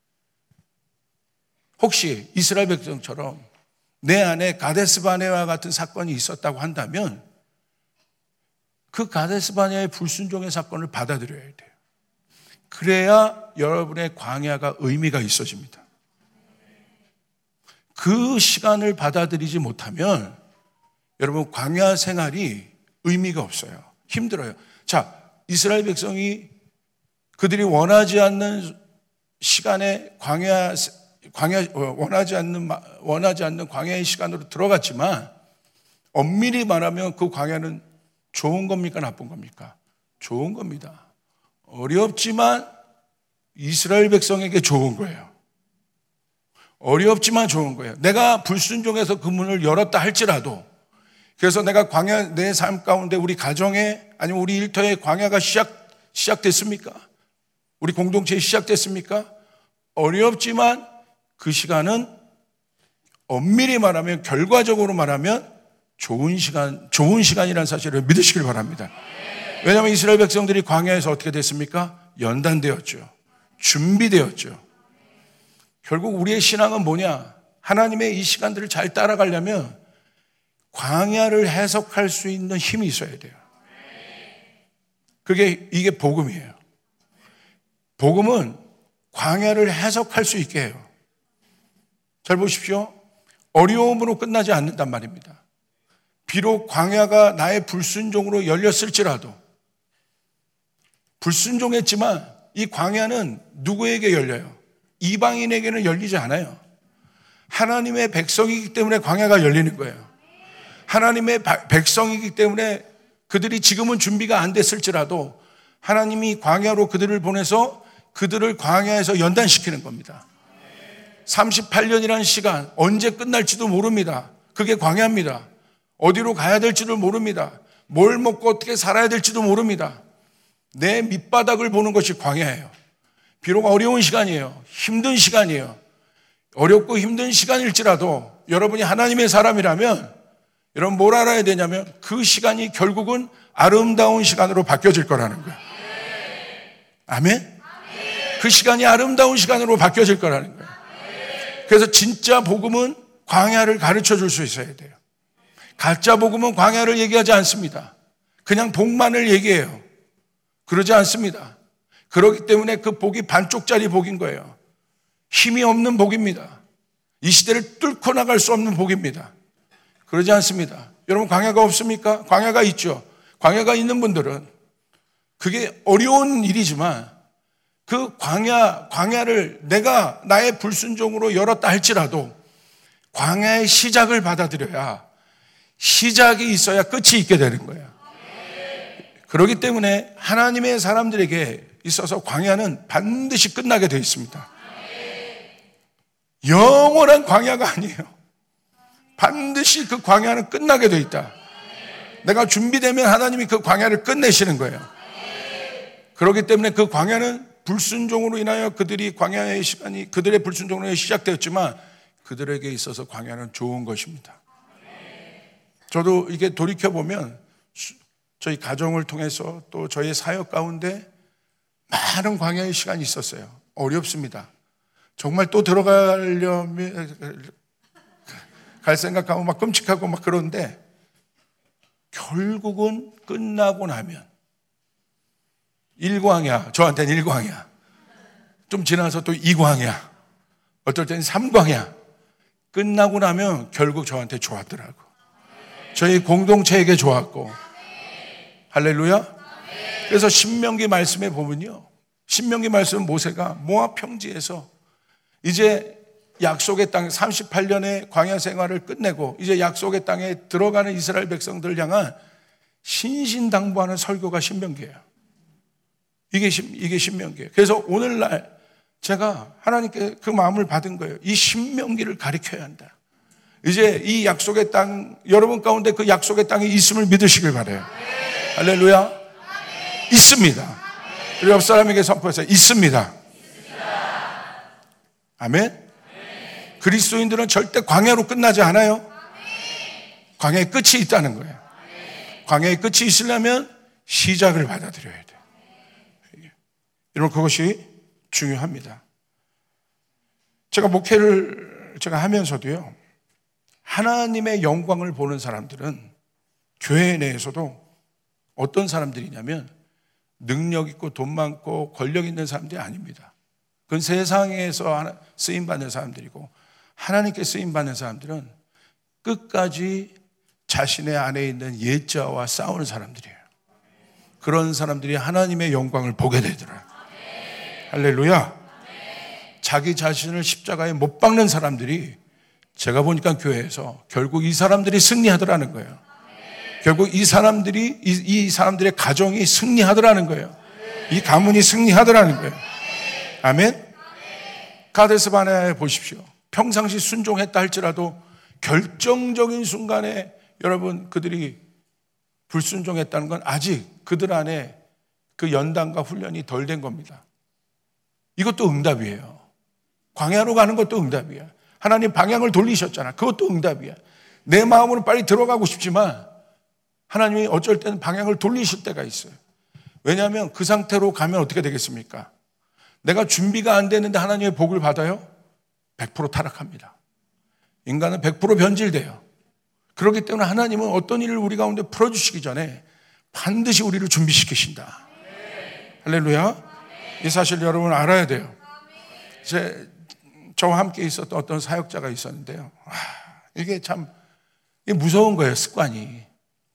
혹시 이스라엘 백성처럼 내 안에 가데스 바네아와 같은 사건이 있었다고 한다면 그 가데스 바네아의 불순종의 사건을 받아들여야 돼요. 그래야 여러분의 광야가 의미가 있어집니다. 그 시간을 받아들이지 못하면 여러분 광야 생활이 의미가 없어요. 힘들어요. 자, 이스라엘 백성이 그들이 원하지 않는 시간에 원하지 않는 광야의 시간으로 들어갔지만 엄밀히 말하면 그 광야는 좋은 겁니까? 나쁜 겁니까? 좋은 겁니다. 어렵지만 이스라엘 백성에게 좋은 거예요. 어렵지만 좋은 거예요. 내가 불순종해서 그 문을 열었다 할지라도, 그래서 내가 광야, 내 삶 가운데 우리 가정에 아니면 우리 일터에 광야가 시작됐습니까? 우리 공동체에 시작됐습니까? 어렵지만 그 시간은 엄밀히 말하면, 결과적으로 말하면 좋은 시간이라는 사실을 믿으시길 바랍니다. 왜냐하면 이스라엘 백성들이 광야에서 어떻게 됐습니까? 연단되었죠. 준비되었죠. 결국 우리의 신앙은 뭐냐? 하나님의 이 시간들을 잘 따라가려면 광야를 해석할 수 있는 힘이 있어야 돼요. 이게 복음이에요. 복음은 광야를 해석할 수 있게 해요. 잘 보십시오. 어려움으로 끝나지 않는단 말입니다. 비록 광야가 나의 불순종으로 열렸을지라도, 불순종했지만 이 광야는 누구에게 열려요? 이방인에게는 열리지 않아요. 하나님의 백성이기 때문에 광야가 열리는 거예요. 하나님의 백성이기 때문에 그들이 지금은 준비가 안 됐을지라도 하나님이 광야로 그들을 보내서 그들을 광야에서 연단시키는 겁니다. 38년이라는 시간, 언제 끝날지도 모릅니다. 그게 광야입니다. 어디로 가야 될지도 모릅니다. 뭘 먹고 어떻게 살아야 될지도 모릅니다. 내 밑바닥을 보는 것이 광야예요. 비록 어려운 시간이에요. 힘든 시간이에요. 어렵고 힘든 시간일지라도 여러분이 하나님의 사람이라면 여러분 뭘 알아야 되냐면 그 시간이 결국은 아름다운 시간으로 바뀌어질 거라는 거예요. 아멘? 그 시간이 아름다운 시간으로 바뀌어질 거라는 거예요. 그래서 진짜 복음은 광야를 가르쳐 줄 수 있어야 돼요. 가짜 복음은 광야를 얘기하지 않습니다. 그냥 복만을 얘기해요. 그러지 않습니다. 그렇기 때문에 그 복이 반쪽짜리 복인 거예요. 힘이 없는 복입니다. 이 시대를 뚫고 나갈 수 없는 복입니다. 그러지 않습니다. 여러분 광야가 없습니까? 광야가 있죠. 광야가 있는 분들은 그게 어려운 일이지만 그 광야를 내가 나의 불순종으로 열었다 할지라도 광야의 시작을 받아들여야 시작이 있어야 끝이 있게 되는 거예요. 그렇기 때문에 하나님의 사람들에게 있어서 광야는 반드시 끝나게 되어 있습니다. 영원한 광야가 아니에요. 반드시 그 광야는 끝나게 되어 있다. 내가 준비되면 하나님이 그 광야를 끝내시는 거예요. 그렇기 때문에 그 광야는 불순종으로 인하여 그들의 불순종으로 시작되었지만 그들에게 있어서 광야는 좋은 것입니다. 저도 이게 돌이켜보면 저희 가정을 통해서 또 저희 사역 가운데 많은 광야의 시간이 있었어요. 어렵습니다. 정말 또 들어가려면 갈 생각하고 막 끔찍하고 막 그런데 결국은 끝나고 나면 1광야, 저한테는 1광야, 좀 지나서 또 2광야, 어떨 때는 3광야, 끝나고 나면 결국 저한테 좋았더라고. 저희 공동체에게 좋았고, 할렐루야. 그래서 신명기 말씀에 보면요, 신명기 말씀은 모세가 모압 평지에서 이제 약속의 땅 38년의 광야 생활을 끝내고 이제 약속의 땅에 들어가는 이스라엘 백성들을 향한 신신당부하는 설교가 신명기예요. 이게 신명기예요. 그래서 오늘날 제가 하나님께 그 마음을 받은 거예요. 이 신명기를 가르쳐야 한다. 이제 이 약속의 땅, 여러분 가운데 그 약속의 땅이 있음을 믿으시길 바라요. 할렐루야. 있습니다. 우리 옆 사람에게 선포해서 있습니다. 아멘. 그리스도인들은 절대 광야로 끝나지 않아요. 광야의 끝이 있다는 거예요. 광야의 끝이 있으려면 시작을 받아들여야 돼요. 여러분, 그것이 중요합니다. 제가 목회를 하면서도요, 하나님의 영광을 보는 사람들은 교회 내에서도 어떤 사람들이냐면 능력 있고 돈 많고 권력 있는 사람들이 아닙니다. 그건 세상에서 쓰임받는 사람들이고, 하나님께 쓰임받는 사람들은 끝까지 자신의 안에 있는 옛자와 싸우는 사람들이에요. 그런 사람들이 하나님의 영광을 보게 되더라고요. 할렐루야. 자기 자신을 십자가에 못 박는 사람들이 제가 보니까 교회에서 결국 이 사람들이 승리하더라는 거예요. 결국 이 사람들의 가정이 승리하더라는 거예요. 이 가문이 승리하더라는 거예요. 아멘. 가데스 바네아에 보십시오. 평상시 순종했다 할지라도 결정적인 순간에 여러분 그들이 불순종했다는 건 아직 그들 안에 그 연단과 훈련이 덜 된 겁니다. 이것도 응답이에요. 광야로 가는 것도 응답이야. 하나님 방향을 돌리셨잖아. 그것도 응답이야. 내 마음으로 빨리 들어가고 싶지만 하나님이 어쩔 때는 방향을 돌리실 때가 있어요. 왜냐하면 그 상태로 가면 어떻게 되겠습니까? 내가 준비가 안 되는데 하나님의 복을 받아요? 100% 타락합니다. 인간은 100% 변질돼요. 그렇기 때문에 하나님은 어떤 일을 우리 가운데 풀어주시기 전에 반드시 우리를 준비시키신다. 할렐루야. 이 사실 여러분 알아야 돼요. 저와 함께 있었던 어떤 사역자가 있었는데요. 이게 참 무서운 거예요, 습관이.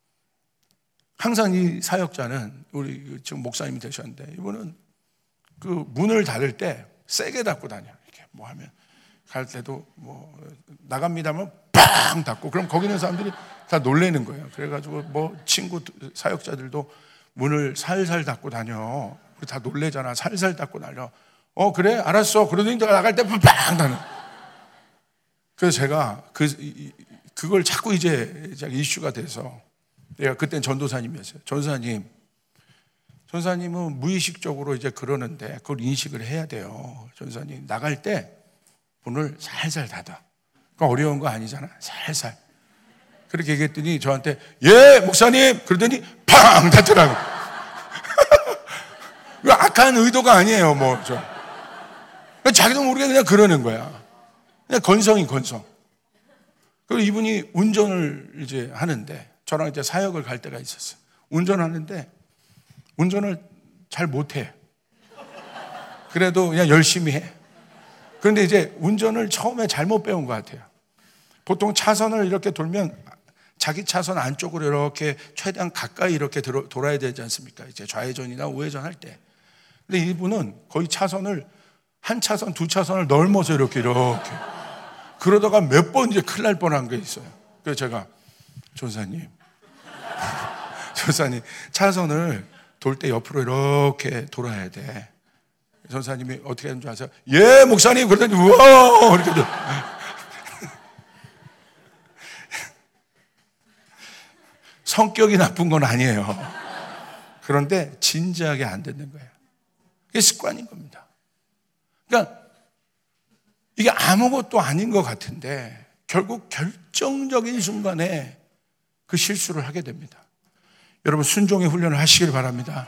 항상 이 사역자는 우리 지금 목사님이 되셨는데 이분은 그 문을 닫을 때 세게 닫고 다녀요. 이렇게 뭐 하면 갈 때도 뭐 나갑니다면 빵 닫고, 그럼 거기 있는 사람들이 다 놀래는 거예요. 그래가지고 뭐 친구 사역자들도 문을 살살 닫고 다녀. 우리 다 놀래잖아. 살살 닫고 다녀. 그래 알았어. 그러더니 나갈 때 빵 닫는. 그래서 제가 그걸 자꾸 이제 이슈가 돼서 내가 그때는 전도사님이었어요. 전도사님은 무의식적으로 이제 그러는데 그걸 인식을 해야 돼요. 전도사님 나갈 때 문을 살살 닫아. 그러니까 어려운 거 아니잖아. 살살. 그렇게 얘기했더니 저한테 예 목사님 그러더니 팡 닫더라고. 악한 의도가 아니에요. 자기도 모르게 그냥 그러는 거야. 그냥 건성. 그리고 이분이 운전을 이제 하는데 저랑 이제 사역을 갈 때가 있었어요. 운전하는데 운전을 잘 못해. 그래도 그냥 열심히 해. 그런데 이제 운전을 처음에 잘못 배운 것 같아요. 보통 차선을 이렇게 돌면 자기 차선 안쪽으로 이렇게 최대한 가까이 이렇게 돌아야 되지 않습니까? 이제 좌회전이나 우회전 할 때. 근데 이분은 거의 차선을 한 차선, 두 차선을 넓어서 이렇게 그러다가 몇 번 이제 큰일 날 뻔한 게 있어요. 그래서 제가 전사님 차선을 돌 때 옆으로 이렇게 돌아야 돼. 전사님이 어떻게 하는 줄 아세요? 예, 목사님. 그러더니 우와 이렇게 성격이 나쁜 건 아니에요. 그런데 진지하게 안 듣는 거예요. 이게 습관인 겁니다. 그러니까 이게 아무것도 아닌 것 같은데 결국 결정적인 순간에 그 실수를 하게 됩니다. 여러분 순종의 훈련을 하시길 바랍니다.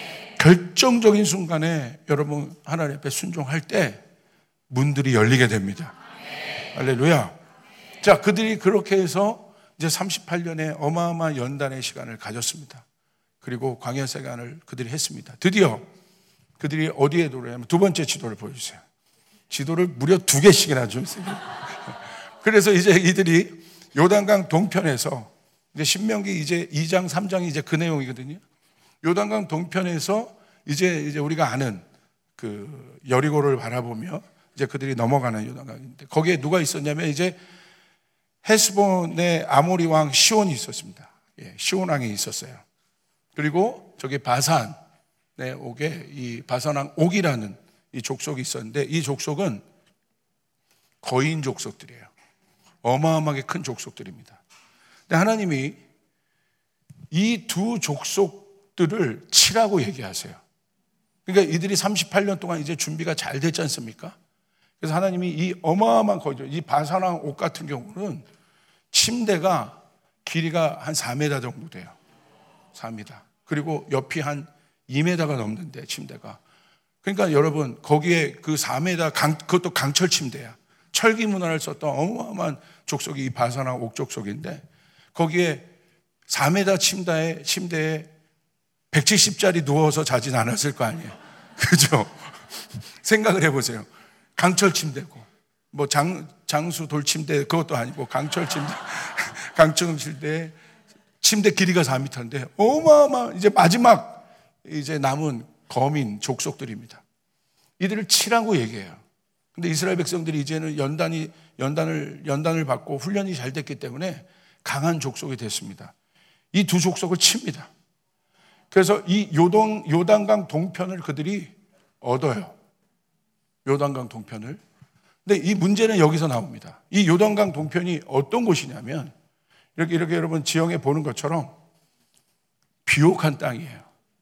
결정적인 순간에 여러분 하나님 앞에 순종할 때 문들이 열리게 됩니다. 할렐루야. 자, 그들이 그렇게 해서 이제 38년의 어마어마한 연단의 시간을 가졌습니다. 그리고 광야 생활을 그들이 했습니다. 드디어 그들이 어디에 도래하면 두 번째 지도를 보여주세요. 지도를 무려 2개씩이나 주세요. 그래서 이제 이들이 요단강 동편에서 이제 신명기 이제 2장, 3장이 이제 그 내용이거든요. 요단강 동편에서 이제 우리가 아는 그 여리고를 바라보며 이제 그들이 넘어가는 요단강인데 거기에 누가 있었냐면 이제 헤스본의 아모리 왕 시온이 있었습니다. 예, 시온 왕이 있었어요. 그리고 저기 바산의 옥에 이 바산 왕 옥이라는 이 족속이 있었는데 이 족속은 거인 족속들이에요. 어마어마하게 큰 족속들입니다. 근데 하나님이 이 두 족속들을 치라고 얘기하세요. 그러니까 이들이 38년 동안 이제 준비가 잘 됐지 않습니까? 그래서 하나님이 이 어마어마한 거인, 이 바산 왕 옥 같은 경우는 침대가 길이가 한 4m 정도 돼요. 4m. 그리고 옆이 한 2m가 넘는데 침대가. 그러니까 여러분 거기에 그 4m 그것도 강철 침대야. 철기 문화를 썼던 어마어마한 족속이 이 바산 왕 옥 족속인데 거기에 4m 침대에 170짜리 누워서 자진 않았을 거 아니에요. 그죠? 생각을 해보세요. 강철 침대고, 뭐 장수 돌 침대 그것도 아니고 강철 침대, 강철 침대, 침대 길이가 4m인데 이제 마지막 이제 남은 거민 족속들입니다. 이들을 치라고 얘기해요. 근데 이스라엘 백성들이 이제는 연단을 받고 훈련이 잘 됐기 때문에 강한 족속이 됐습니다. 이 두 족속을 칩니다. 그래서 이 요단강 동편을 그들이 얻어요. 요단강 동편을. 근데 이 문제는 여기서 나옵니다. 이 요단강 동편이 어떤 곳이냐면 이렇게 여러분 지형에 보는 것처럼 비옥한 땅이에요.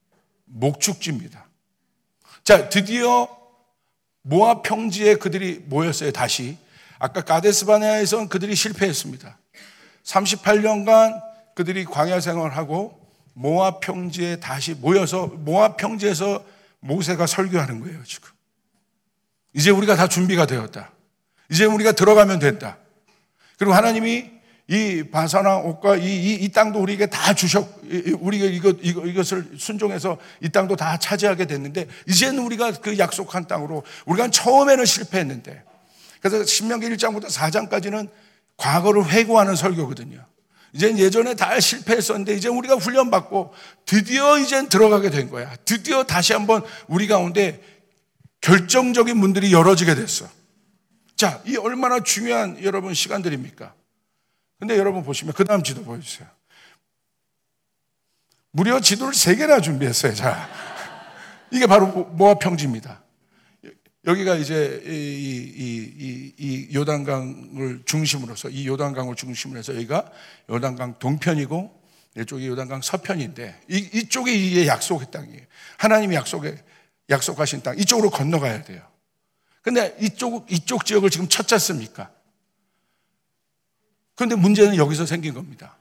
목축지입니다. 자, 드디어 모압 평지에 그들이 모였어요. 다시. 아까 가데스바네아에서는 그들이 실패했습니다. 38년간 그들이 광야 생활하고 모압 평지에 다시 모여서 모압 평지에서 모세가 설교하는 거예요, 지금. 이제 우리가 다 준비가 되었다. 이제 우리가 들어가면 된다. 그리고 하나님이 이 바산 왕 옥과 이 땅도 우리에게 다 우리가 이것을 순종해서 이 땅도 다 차지하게 됐는데 이제는 우리가 그 약속한 땅으로 우리가 처음에는 실패했는데 그래서 신명기 1장부터 4장까지는 과거를 회고하는 설교거든요. 이제 예전에 다 실패했었는데 이제 우리가 훈련받고 드디어 이젠 들어가게 된 거야. 드디어 다시 한번 우리 가운데 결정적인 문들이 열어지게 됐어. 자, 이 얼마나 중요한 여러분 시간들입니까? 근데 여러분 보시면 그 다음 지도 보여주세요. 무려 지도를 3개나 준비했어요. 자, 이게 바로 모압 평지입니다. 여기가 이제 이 요단강을 중심으로서 이 요단강을 중심으로 해서 여기가 요단강 동편이고 이쪽이 요단강 서편인데 이쪽이 이게 약속의 땅이에요. 하나님이 약속하신 땅 이쪽으로 건너가야 돼요. 근데 이쪽 지역을 지금 쳤지 않습니까? 그런데 문제는 여기서 생긴 겁니다.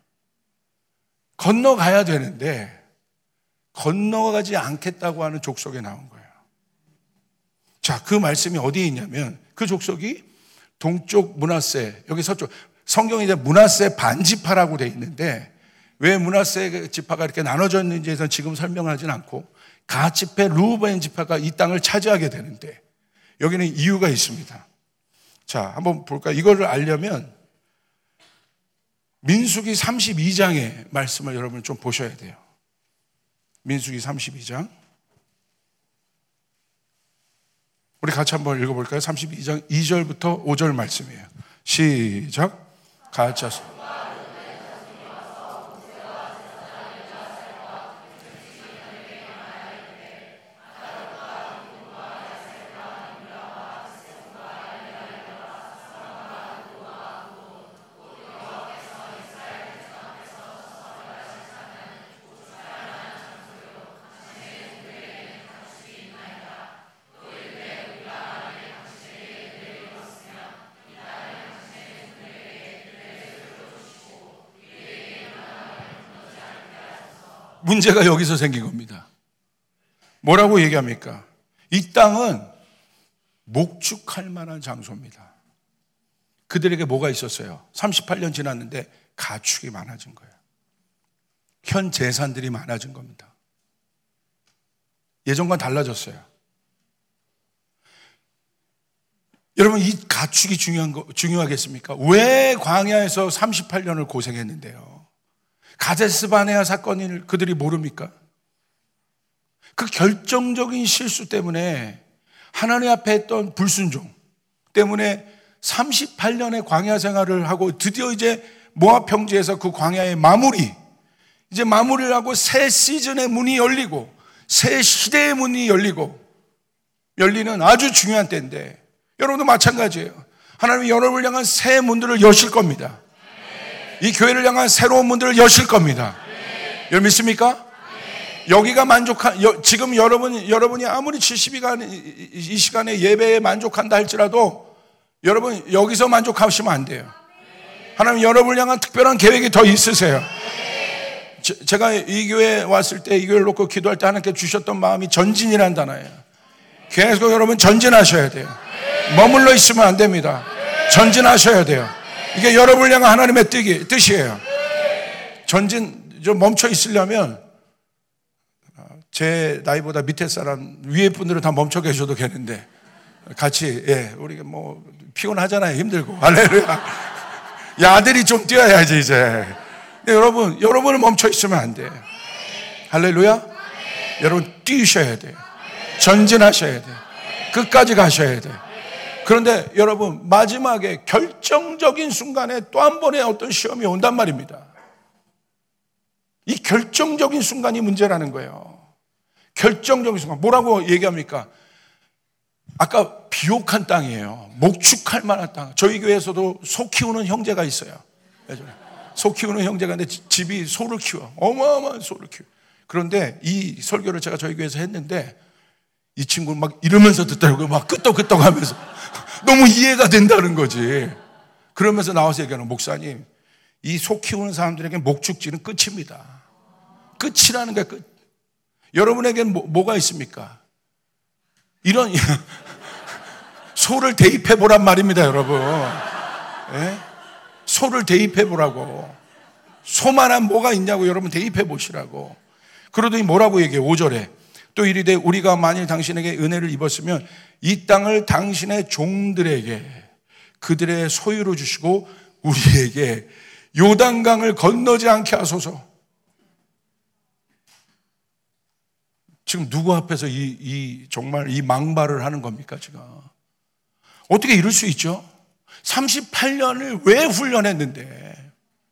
건너가야 되는데 건너가지 않겠다고 하는 족속에 나온 거예요. 자, 그 말씀이 어디에 있냐면 그 족속이 동쪽 므낫세, 여기 서쪽, 성경에 이제 므낫세 반지파라고 돼 있는데 왜 므낫세 지파가 이렇게 나눠졌는지에 대해서는 지금 설명하진 않고 갓 지파, 루벤 지파가 이 땅을 차지하게 되는데 여기는 이유가 있습니다. 자, 한번 볼까요? 이거를 알려면 민수기 32장의 말씀을 여러분 좀 보셔야 돼요. 민수기 32장. 우리 같이 한번 읽어볼까요? 32장 2절부터 5절 말씀이에요. 시작. 같이 하세요. 문제가 여기서 생긴 겁니다. 뭐라고 얘기합니까? 이 땅은 목축할 만한 장소입니다. 그들에게 뭐가 있었어요? 38년 지났는데 가축이 많아진 거예요. 현 재산들이 많아진 겁니다. 예전과 달라졌어요. 여러분, 이 가축이 중요하겠습니까? 왜 광야에서 38년을 고생했는데요? 가데스 바네아 사건을 그들이 모릅니까? 그 결정적인 실수 때문에 하나님 앞에 했던 불순종 때문에 38년의 광야 생활을 하고 드디어 이제 모압 평지에서 그 광야의 이제 마무리를 하고 새 시즌의 문이 열리고 새 시대의 문이 열리는 아주 중요한 때인데, 여러분도 마찬가지예요. 하나님이 여러분을 향한 새 문들을 여실 겁니다. 이 교회를 향한 새로운 문들을 여실 겁니다. 여러분 믿습니까? 여기가 지금 여러분이 아무리 70시간 이 시간에 예배에 만족한다 할지라도 여러분 여기서 만족하시면 안 돼요. 하나님 여러분을 향한 특별한 계획이 더 있으세요. 제가 이 교회에 왔을 때 이 교회를 놓고 기도할 때 하나님께 주셨던 마음이 전진이라는 단어예요. 계속 여러분 전진하셔야 돼요. 머물러 있으면 안 됩니다. 전진하셔야 돼요. 이게 여러분을 향한 하나님의 뜻이에요. 전진 좀 멈춰 있으려면 제 나이보다 밑에 사람 위에 분들은 다 멈춰 계셔도 되는데 같이 우리가 뭐 피곤하잖아요. 힘들고 할렐루야. 야, 아들이 좀 뛰어야지 이제. 근데 여러분은 멈춰 있으면 안 돼. 할렐루야. 여러분 뛰셔야 돼요. 전진하셔야 돼요. 끝까지 가셔야 돼요. 그런데 여러분 마지막에 결정적인 순간에 또 한 번의 어떤 시험이 온단 말입니다. 이 결정적인 순간이 문제라는 거예요. 결정적인 순간. 뭐라고 얘기합니까? 아까 비옥한 땅이에요. 목축할 만한 땅. 저희 교회에서도 소 키우는 형제가 있어요. 소 키우는 형제가 있는데 집이 소를 키워. 어마어마한 소를 키워. 그런데 이 설교를 제가 저희 교회에서 했는데 이 친구는 막 이러면서 듣더라고요. 막 끄떡끄떡 하면서. 너무 이해가 된다는 거지. 그러면서 나와서 얘기하는, 목사님, 이 소 키우는 사람들에게 목축지는 끝입니다. 끝이라는 게 끝. 여러분에게는 뭐가 있습니까? 이런 소를 대입해 보란 말입니다, 여러분. 예? 소를 대입해 보라고. 소만한 뭐가 있냐고 여러분 대입해 보시라고. 그러더니 뭐라고 얘기해요? 5절에 또 이르되 우리가 만일 당신에게 은혜를 입었으면 이 땅을 당신의 종들에게 그들의 소유로 주시고 우리에게 요단강을 건너지 않게 하소서. 지금 누구 앞에서 정말 이 망발을 하는 겁니까, 지금? 어떻게 이럴 수 있죠? 38년을 왜 훈련했는데,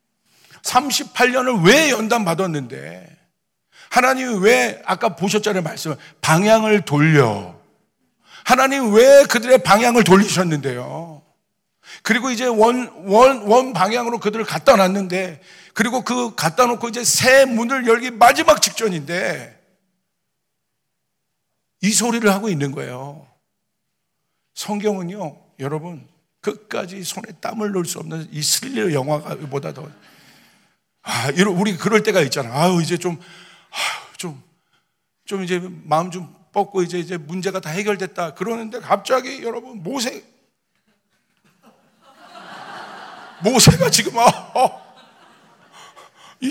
38년을 왜 연단 받았는데, 하나님이 왜 아까 보셨잖아요, 말씀. 방향을 돌려. 하나님 왜 그들의 방향을 돌리셨는데요? 그리고 이제 원 방향으로 그들을 갖다 놨는데, 그리고 그 갖다 놓고 이제 새 문을 열기 마지막 직전인데, 이 소리를 하고 있는 거예요. 성경은요, 여러분, 끝까지 손에 땀을 넣을 수 없는 이 스릴러 영화보다 더, 우리 그럴 때가 있잖아. 이제 좀 이제 마음 좀 뻗고 이제 문제가 다 해결됐다. 그러는데 갑자기 여러분, 모세가 지금, 이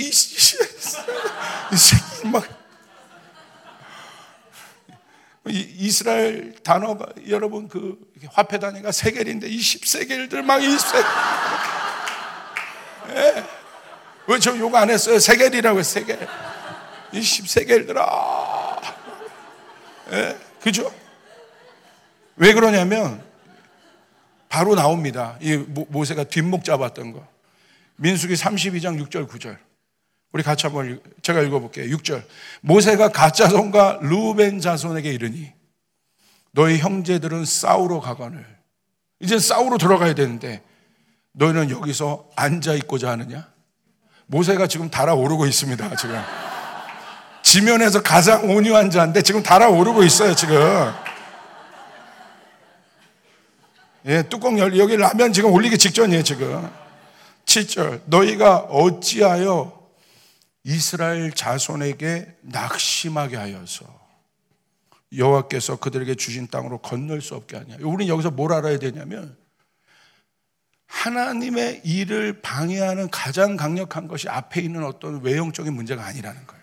새끼 막, 이스라엘 단어가 여러분 그 화폐 단위가 세겔인데 20세겔들 막 20세겔. 예. 왜 저 욕 안 했어요? 세겔이라고 했어요. 세겔. 20세겔들아. 예. 그죠? 왜 그러냐면 바로 나옵니다. 이 모세가 뒷목 잡았던 거. 민수기 32장 6절 9절. 우리 같이 한번 제가 읽어볼게요. 6절. 모세가 갓 자손과 르우벤 자손에게 이르니 너희 형제들은 싸우러 가거늘. 이제 싸우러 들어가야 되는데 너희는 여기서 앉아 있고자 하느냐? 모세가 지금 달아오르고 있습니다. 지금 지면에서 가장 온유한 자인데 지금 달아오르고 있어요. 지금 뚜껑 여기 라면 지금 올리기 직전이에요. 지금 7절. 너희가 어찌하여 이스라엘 자손에게 낙심하게 하여서 여호와께서 그들에게 주신 땅으로 건널 수 없게 하냐. 우리는 여기서 뭘 알아야 되냐면 하나님의 일을 방해하는 가장 강력한 것이 앞에 있는 어떤 외형적인 문제가 아니라는 거예요.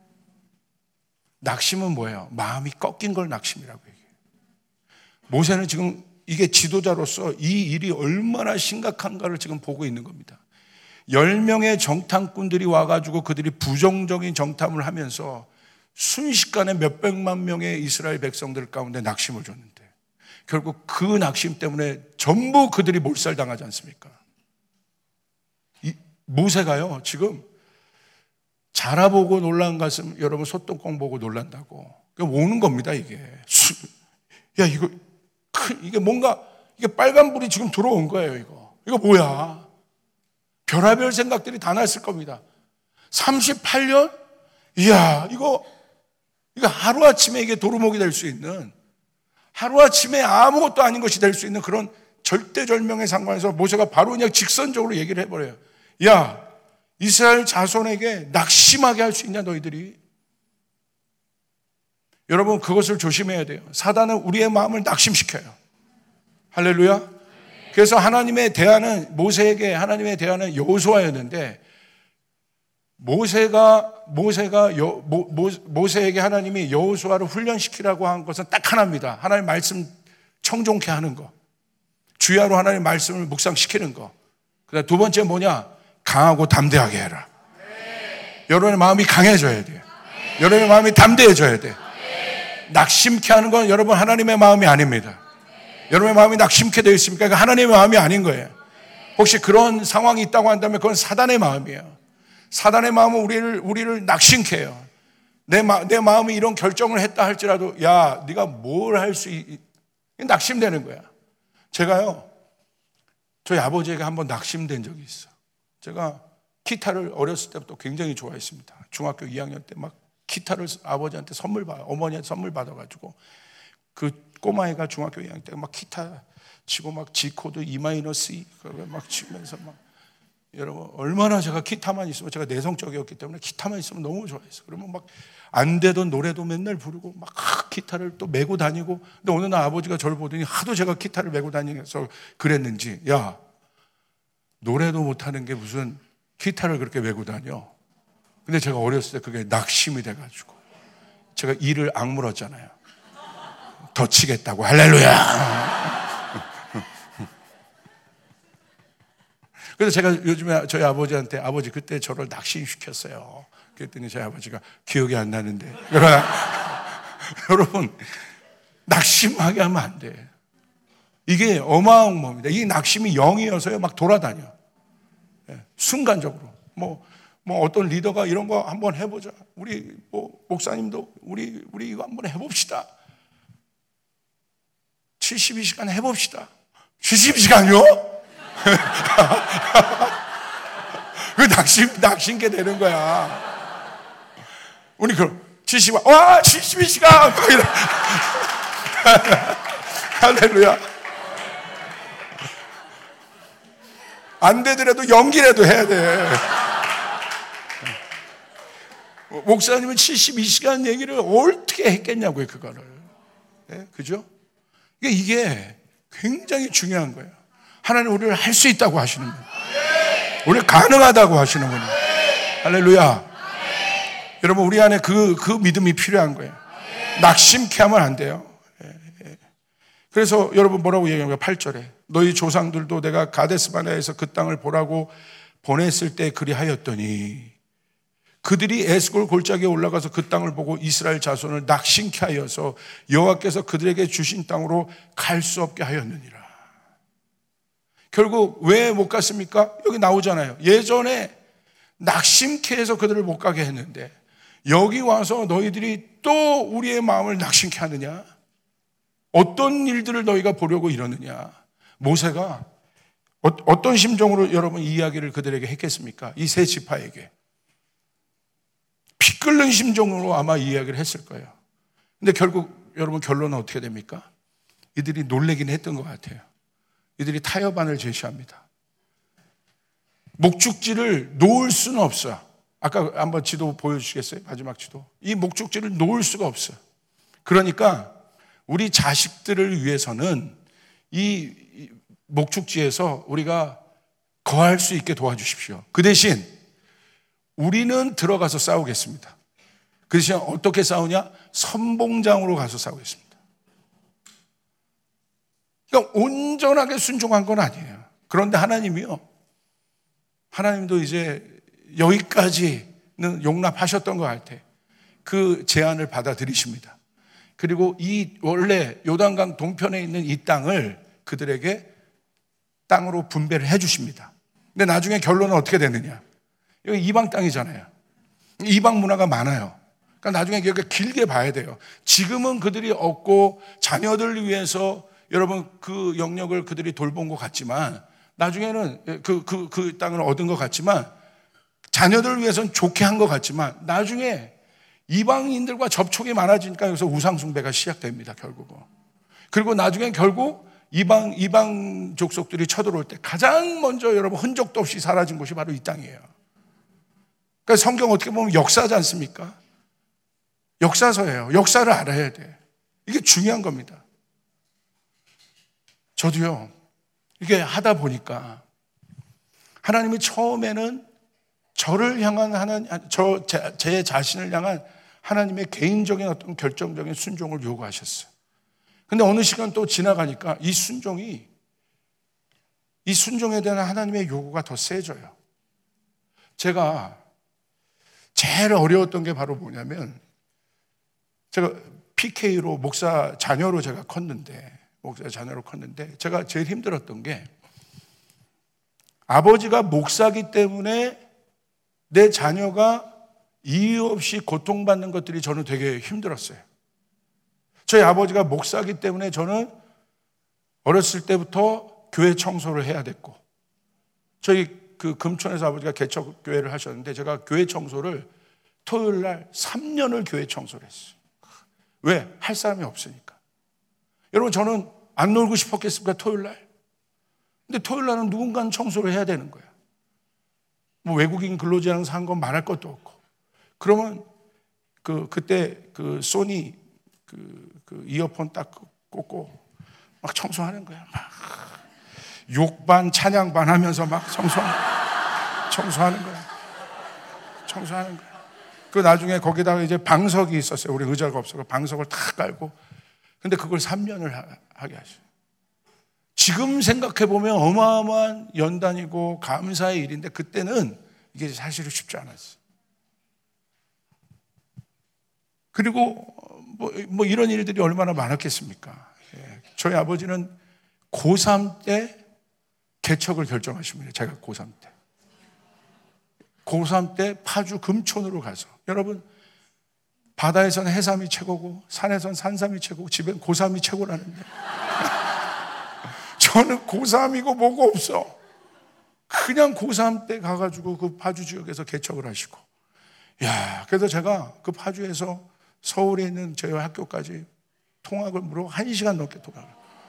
낙심은 뭐예요? 마음이 꺾인 걸 낙심이라고 얘기해요. 모세는 지금 이게 지도자로서 이 일이 얼마나 심각한가를 지금 보고 있는 겁니다. 10명의 정탐꾼들이 와가지고 그들이 부정적인 정탐을 하면서 순식간에 몇백만 명의 이스라엘 백성들 가운데 낙심을 줬는데 결국 그 낙심 때문에 전부 그들이 몰살당하지 않습니까? 모세가요 지금 자라보고 놀란 가슴, 여러분 소똥콩 보고 놀란다고 오는 겁니다. 이게 야 이게 뭔가 이게 빨간 불이 지금 들어온 거예요. 이거 뭐야? 별의별 생각들이 다 났을 겁니다. 38년? 이야 이거 하루아침에 이게 도루묵이 될 수 있는, 하루아침에 아무것도 아닌 것이 될 수 있는 그런 절대절명의 상황에서 모세가 바로 그냥 직선적으로 얘기를 해버려요. 야, 이스라엘 자손에게 낙심하게 할 수 있냐 너희들이? 여러분 그것을 조심해야 돼요. 사단은 우리의 마음을 낙심시켜요. 할렐루야. 그래서 하나님의 대안은 모세에게 하나님의 대안은 여호수아였는데 모세에게 하나님이 여호수아를 훈련시키라고 한 것은 딱 하나입니다. 하나님 말씀 청종케 하는 거, 주야로 하나님 말씀을 묵상시키는 거. 그다음 두 번째 뭐냐? 강하고 담대하게 해라. 여러분의 마음이 강해져야 돼요. 여러분의 마음이 담대해져야 돼요. 낙심케 하는 건 여러분 하나님의 마음이 아닙니다. 여러분의 마음이 낙심케 되어 있습니까? 그러니까 하나님의 마음이 아닌 거예요. 혹시 그런 상황이 있다고 한다면 그건 사단의 마음이에요. 사단의 마음은 우리를 낙심케 해요. 내 마음이 이런 결정을 했다 할지라도 야 네가 뭘 할 수 낙심되는 거야. 제가요 저희 아버지에게 한번 낙심된 적이 있어. 제가 기타를 어렸을 때부터 굉장히 좋아했습니다. 중학교 2학년 때 막 기타를 아버지한테 어머니한테 선물 받아가지고 그 꼬마애가 중학교 2학년 때 막 기타 치고 막 G 코드 E 마이너 C 막 치면서 막 여러분 얼마나 제가 기타만 있으면 제가 내성적이었기 때문에 기타만 있으면 너무 좋아했어요. 그러면 막 안 되던 노래도 맨날 부르고 막 기타를 또 메고 다니고. 근데 어느 날 아버지가 저를 보더니 하도 제가 기타를 메고 다니면서 그랬는지 야 노래도 못하는 게 무슨 기타를 그렇게 메고 다녀. 근데 제가 어렸을 때 그게 낙심이 돼가지고 제가 이를 악물었잖아요. 더 치겠다고. 할렐루야. 그래서 제가 요즘에 저희 아버지한테 아버지 그때 저를 낙심시켰어요. 그랬더니 저희 아버지가 기억이 안 나는데. 여러분 낙심하게 하면 안 돼. 이게 어마어마한 겁니다. 이 낙심이 영이어서요 막 돌아다녀. 순간적으로 뭐 어떤 리더가 이런 거 한번 해보자. 우리 목사님도 우리 이거 한번 해봅시다. 72시간 해봅시다. 72시간요? 그 낙심게 되는 거야. 우리 그럼 72시간 할렐루야. 안 되더라도 연기라도 해야 돼. 목사님은 72시간 얘기를 어떻게 했겠냐고요, 그거를. 네? 그죠? 이게 굉장히 중요한 거예요. 하나님 우리를 할 수 있다고 하시는 분, 우리를 가능하다고 하시는 분이에요. 할렐루야. 여러분 우리 안에 그 믿음이 필요한 거예요. 낙심케 하면 안 돼요. 그래서 여러분 뭐라고 얘기합니까? 8절에 너희 조상들도 내가 가데스바네아에서 그 땅을 보라고 보냈을 때 그리하였더니 그들이 에스골 골짜기에 올라가서 그 땅을 보고 이스라엘 자손을 낙심케 하여서 여호와께서 그들에게 주신 땅으로 갈 수 없게 하였느니라. 결국 왜 못 갔습니까? 여기 나오잖아요. 예전에 낙심케 해서 그들을 못 가게 했는데 여기 와서 너희들이 또 우리의 마음을 낙심케 하느냐? 어떤 일들을 너희가 보려고 이러느냐? 모세가 어떤 심정으로 여러분 이 이야기를 그들에게 했겠습니까? 이 세 지파에게 피 끓는 심정으로 아마 이 이야기를 했을 거예요. 근데 결국 여러분 결론은 어떻게 됩니까? 이들이 놀래긴 했던 것 같아요. 이들이 타협안을 제시합니다. 목축지를 놓을 수는 없어요. 아까 한번 지도 보여주시겠어요? 마지막 지도. 이 목축지를 놓을 수가 없어요. 그러니까 우리 자식들을 위해서는 이 목축지에서 우리가 거할 수 있게 도와주십시오. 그 대신 우리는 들어가서 싸우겠습니다. 그 대신 어떻게 싸우냐? 선봉장으로 가서 싸우겠습니다. 그러니까 온전하게 순종한 건 아니에요. 그런데 하나님도 이제 여기까지는 용납하셨던 것 같아요. 그 제안을 받아들이십니다. 그리고 이 원래 요단강 동편에 있는 이 땅을 그들에게 땅으로 분배를 해 주십니다. 근데 나중에 결론은 어떻게 되느냐? 여기 이방 땅이잖아요. 이방 문화가 많아요. 그러니까 나중에 여기가 길게 봐야 돼요. 지금은 그들이 얻고 자녀들을 위해서 여러분 그 영역을 그들이 돌본 것 같지만 나중에는 그 땅을 얻은 것 같지만 자녀들을 위해서는 좋게 한 것 같지만 나중에 이방인들과 접촉이 많아지니까 여기서 우상숭배가 시작됩니다. 결국은. 그리고 나중에 결국 이방 족속들이 쳐들어올 때 가장 먼저 여러분 흔적도 없이 사라진 곳이 바로 이 땅이에요. 그러니까 성경 어떻게 보면 역사지 않습니까? 역사서예요. 역사를 알아야 돼. 이게 중요한 겁니다. 저도요, 이게 하다 보니까 하나님이 처음에는 저를 향한 제 자신을 향한 하나님의 개인적인 어떤 결정적인 순종을 요구하셨어요. 근데 어느 시간 또 지나가니까 이 순종에 대한 하나님의 요구가 더 세져요. 제가 제일 어려웠던 게 바로 뭐냐면 제가 PK로 목사 자녀로 제가 컸는데 제가 제일 힘들었던 게 아버지가 목사기 때문에 내 자녀가 이유 없이 고통받는 것들이 저는 되게 힘들었어요. 저희 아버지가 목사기 때문에 저는 어렸을 때부터 교회 청소를 해야 됐고 저희 그 금천에서 아버지가 개척교회를 하셨는데 제가 교회 청소를 토요일 날 3년을 교회 청소를 했어요. 왜? 할 사람이 없으니까. 여러분 저는 안 놀고 싶었겠습니까? 토요일 날. 근데 토요일 날은 누군가는 청소를 해야 되는 거야. 뭐 외국인 근로자랑 산 건 말할 것도 없고. 그러면 그때 그 소니 그 이어폰 딱 꽂고 막 청소하는 거야. 막 욕반 찬양반 하면서 막 청소하는 거야. 그 나중에 거기다가 이제 방석이 있었어요. 우리 의자가 없어서 방석을 다 깔고. 근데 그걸 3년을 하게 하셔요. 지금 생각해보면 어마어마한 연단이고 감사의 일인데 그때는 이게 사실은 쉽지 않았어요. 그리고 뭐 이런 일들이 얼마나 많았겠습니까? 저희 아버지는 고3 때 개척을 결정하십니다. 제가 고3 때. 고3 때 파주 금촌으로 가서 여러분 바다에서는 해삼이 최고고 산에서는 산삼이 최고고 집엔 고3이 최고라는데 저는 고3이고 뭐고 없어. 그냥 고3 때 가가지고 그 파주 지역에서 개척을 하시고 그래서 제가 그 파주에서 서울에 있는 저희 학교까지 통학을 무려 1시간 넘게 통학을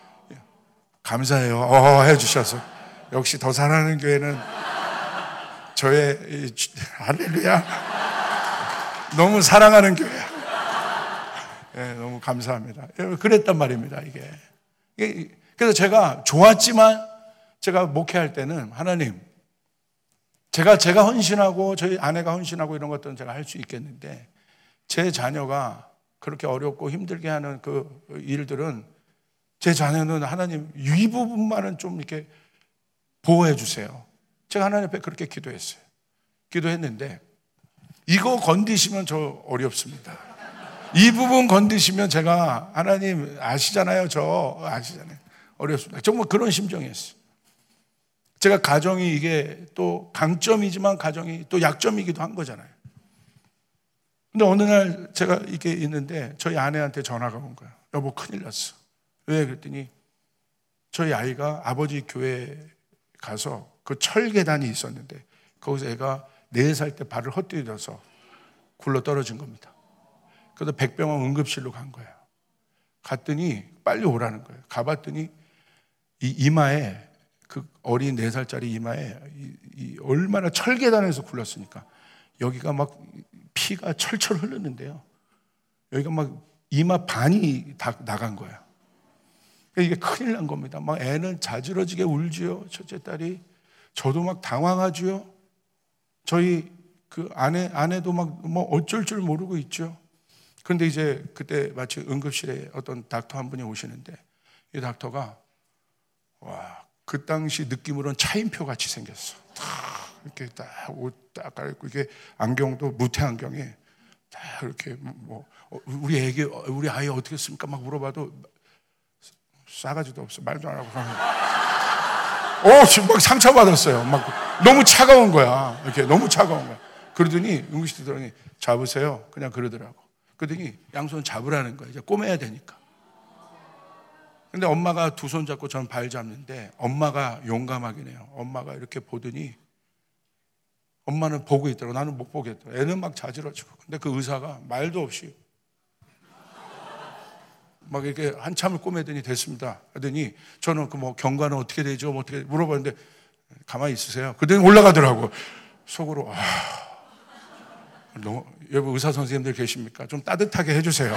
감사해요. 해주셔서 역시 더 사랑하는 교회는 저의 할렐루야 너무 사랑하는 교회야. 너무 감사합니다. 그랬단 말입니다. 이게 그래서 제가 좋았지만 제가 목회할 때는 하나님 제가 헌신하고 저희 아내가 헌신하고 이런 것들은 제가 할 수 있겠는데 제 자녀가 그렇게 어렵고 힘들게 하는 그 일들은 제 자녀는 하나님 이 부분만은 좀 이렇게 보호해 주세요. 제가 하나님 앞에 그렇게 기도했어요. 기도했는데 이거 건드시면 저 어렵습니다. 이 부분 건드시면 제가 하나님 아시잖아요. 저 아시잖아요. 어렵습니다. 정말 그런 심정이었어요. 제가 가정이 이게 또 강점이지만 가정이 또 약점이기도 한 거잖아요. 근데 어느 날 제가 이게 있는데 저희 아내한테 전화가 온 거예요. 여보 큰일 났어. 왜? 그랬더니 저희 아이가 아버지 교회에 가서 그 철계단이 있었는데 거기서 애가 4살 때 발을 헛디뎌서 굴러 떨어진 겁니다. 그래서 백병원 응급실로 간 거예요. 갔더니 빨리 오라는 거예요. 가봤더니 이 이마에 그 어린 4살짜리 이마에 얼마나 철계단에서 굴렀으니까 여기가 막 피가 철철 흐르는데요. 여기가 막 이마 반이 다 나간 거예요. 이게 큰일 난 겁니다. 막 애는 자지러지게 울지요. 첫째 딸이. 저도 막 당황하지요. 저희 그 아내도 막 뭐 어쩔 줄 모르고 있죠. 그런데 이제 그때 마치 응급실에 어떤 닥터 한 분이 오시는데 이 닥터가 그 당시 느낌으로는 차인표 같이 생겼어. 이렇게 딱 옷 딱 갈아입고 이게 안경도 무태 안경에 딱 이렇게 뭐 우리 아이 어떻게 했습니까? 막 물어봐도 싸가지도 없어. 말도 안 하고 지금 막 상처받았어요. 막 너무 차가운 거야. 이렇게 너무 차가운 거야. 그러더니 응급실 들어오니 잡으세요. 그냥 그러더라고. 그러더니 양손 잡으라는 거야. 이제 꼬매야 되니까. 근데 엄마가 두 손 잡고 전 발 잡는데 엄마가 용감하긴 해요. 엄마가 이렇게 보더니 엄마는 보고 있더라고. 나는 못 보겠더라고. 애는 막 자지러지고. 근데 그 의사가 말도 없이 막 이렇게 한참을 꼬매더니 됐습니다. 하더니 저는 그 뭐 경과는 어떻게 되죠? 뭐 어떻게 물어봤는데 가만히 있으세요. 그랬더니 올라가더라고. 속으로 너무 여러분 의사 선생님들 계십니까? 좀 따뜻하게 해주세요.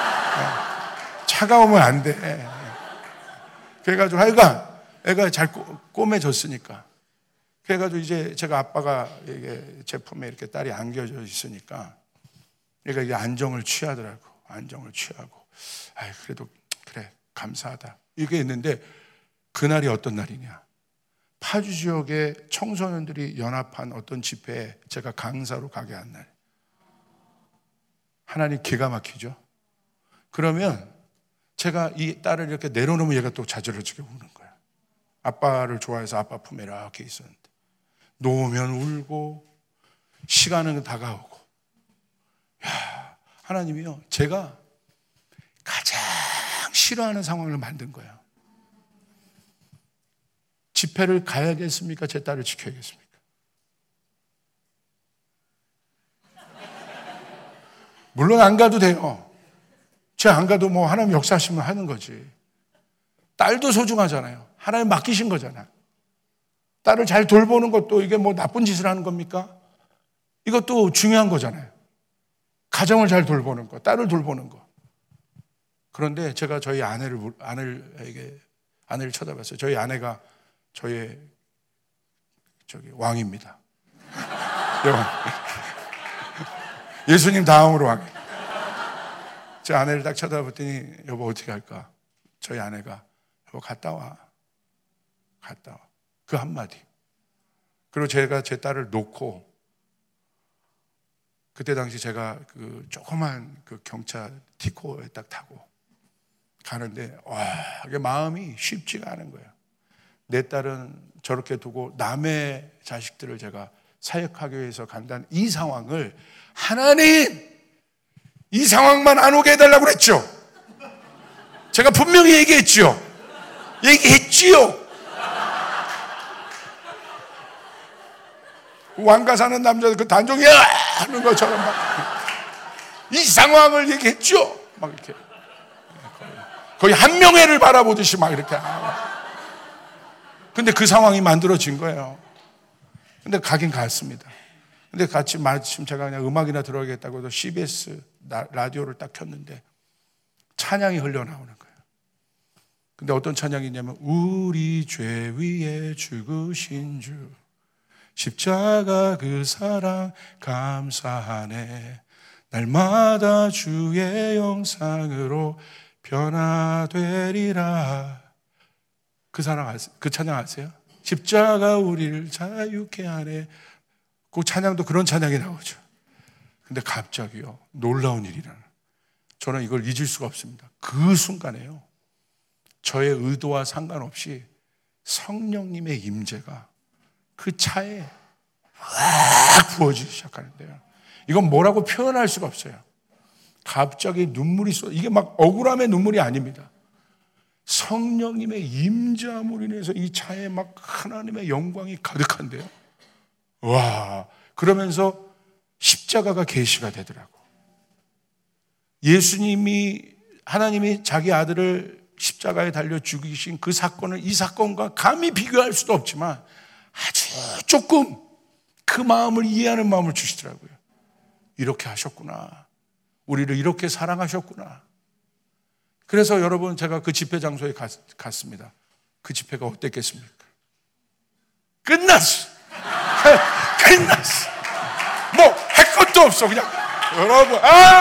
차가우면 안 돼. 그래가지고 하여간 애가 잘 꼬매졌으니까. 그래가지고 이제 제가 아빠가 이게 제품에 이렇게 딸이 안겨져 있으니까 얘가 이게 안정을 취하더라고. 안정을 취하고. 그래도 그래 감사하다. 이게 있는데 그날이 어떤 날이냐. 파주 지역의 청소년들이 연합한 어떤 집회에 제가 강사로 가게 한 날. 하나님 기가 막히죠. 그러면 제가 이 딸을 이렇게 내려놓으면 얘가 또 자지러지게 우는 거야. 아빠를 좋아해서 아빠 품에 이렇게 있었는데 놓으면 울고 시간은 다가오고. 하나님이요 제가 가장 싫어하는 상황을 만든 거예요. 집회를 가야겠습니까? 제 딸을 지켜야겠습니까? 물론 안 가도 돼요. 제가 안 가도 뭐 하나님 역사하시면 하는 거지. 딸도 소중하잖아요. 하나님 맡기신 거잖아요. 딸을 잘 돌보는 것도 이게 뭐 나쁜 짓을 하는 겁니까? 이것도 중요한 거잖아요. 가정을 잘 돌보는 거, 딸을 돌보는 거. 그런데 제가 저희 아내를 쳐다봤어요. 저희 아내가 저의 왕입니다. 예수님 다음으로 왕. 제 아내를 딱 쳐다봤더니 여보 어떻게 할까? 저희 아내가 여보 갔다 와. 그 한마디. 그리고 제가 제 딸을 놓고 그때 당시 제가 그 조그만 그 경차 티코에 딱 타고 가는데 이게 마음이 쉽지가 않은 거예요. 내 딸은 저렇게 두고 남의 자식들을 제가 사역하기 위해서 간다는 이 상황을 하나님 이 상황만 안 오게 해달라고 그랬죠. 제가 분명히 얘기했지요. 왕가 사는 남자들 그 단종이야 하는 것처럼 막 이 상황을 얘기했죠. 막 이렇게 거의 한 명회를 바라보듯이 막 이렇게. 근데 그 상황이 만들어진 거예요. 근데 가긴 갔습니다. 근데 같이 마침 제가 그냥 음악이나 들어야겠다고 해서 CBS 라디오를 딱 켰는데 찬양이 흘러나오는 거예요. 근데 어떤 찬양이냐면 우리 죄 위에 죽으신 주 십자가 그 사랑 감사하네 날마다 주의 영상으로 변화되리라. 그 찬양 아세요? 십자가 우리를 자유케 하네. 그 찬양도 그런 찬양이 나오죠. 근데 갑자기요, 놀라운 일이라는, 저는 이걸 잊을 수가 없습니다. 그 순간에요, 저의 의도와 상관없이 성령님의 임재가 그 차에 확 부어지기 시작하는데요, 이건 뭐라고 표현할 수가 없어요. 갑자기 눈물이 쏟아. 이게 막 억울함의 눈물이 아닙니다. 성령님의 임재함으로 인해서 이 차에 막 하나님의 영광이 가득한데요. 와, 그러면서 십자가가 계시가 되더라고. 하나님이 자기 아들을 십자가에 달려 죽이신 그 사건을 이 사건과 감히 비교할 수도 없지만 아주 조금 그 마음을 이해하는 마음을 주시더라고요. 이렇게 하셨구나. 우리를 이렇게 사랑하셨구나. 그래서 여러분, 제가 그 집회 장소에 갔습니다. 그 집회가 어땠겠습니까? 끝났어. 끝났어. 뭐 할 것도 없어. 그냥 여러분,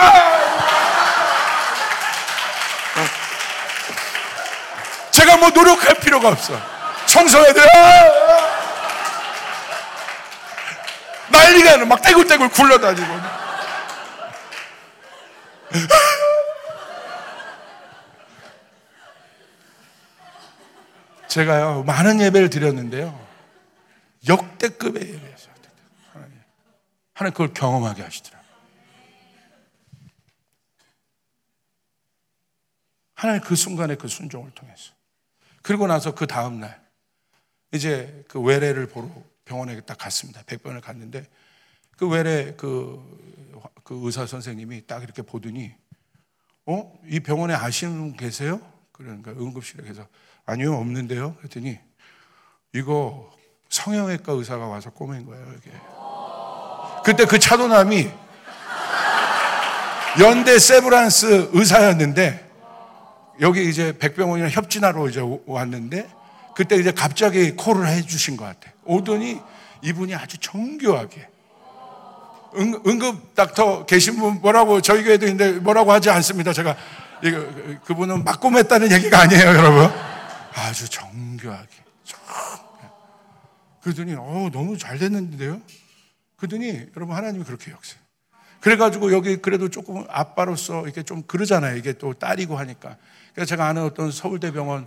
제가 뭐 노력할 필요가 없어. 청소해야 돼. 난리가 나. 막 떼굴떼굴 굴러다니고. 제가요, 많은 예배를 드렸는데요, 역대급의 예배였어요. 하나님 그걸 경험하게 하시더라고요. 하나님 그 순간에 그 순종을 통해서. 그리고 나서 그 다음날 이제 그 외래를 보러 병원에 딱 갔습니다. 백병원에 갔는데 그 외래 그 의사 선생님이 딱 이렇게 보더니 이 병원에 아시는 분 계세요? 그러니까 응급실에. 계서 아니요, 없는데요. 그랬더니 이거 성형외과 의사가 와서 꼬맨 거예요, 이게. 그때 그 차도남이 연대 세브란스 의사였는데 여기 이제 백병원이랑 협진하러 이제 왔는데 그때 이제 갑자기 콜을 해주신 것 같아. 오더니 이분이 아주 정교하게 응급 닥터 계신 분 뭐라고 저희 교회도 있는데 뭐라고 하지 않습니다. 제가 그분은 막 꼬맸다는 얘기가 아니에요, 여러분. 아주 정교하게. 그러더니 너무 잘 됐는데요. 그러더니 여러분, 하나님이 그렇게 역사해요. 그래가지고 여기 그래도 조금 아빠로서 이렇게 좀 그러잖아요. 이게 또 딸이고 하니까. 그래서 제가 아는 어떤 서울대병원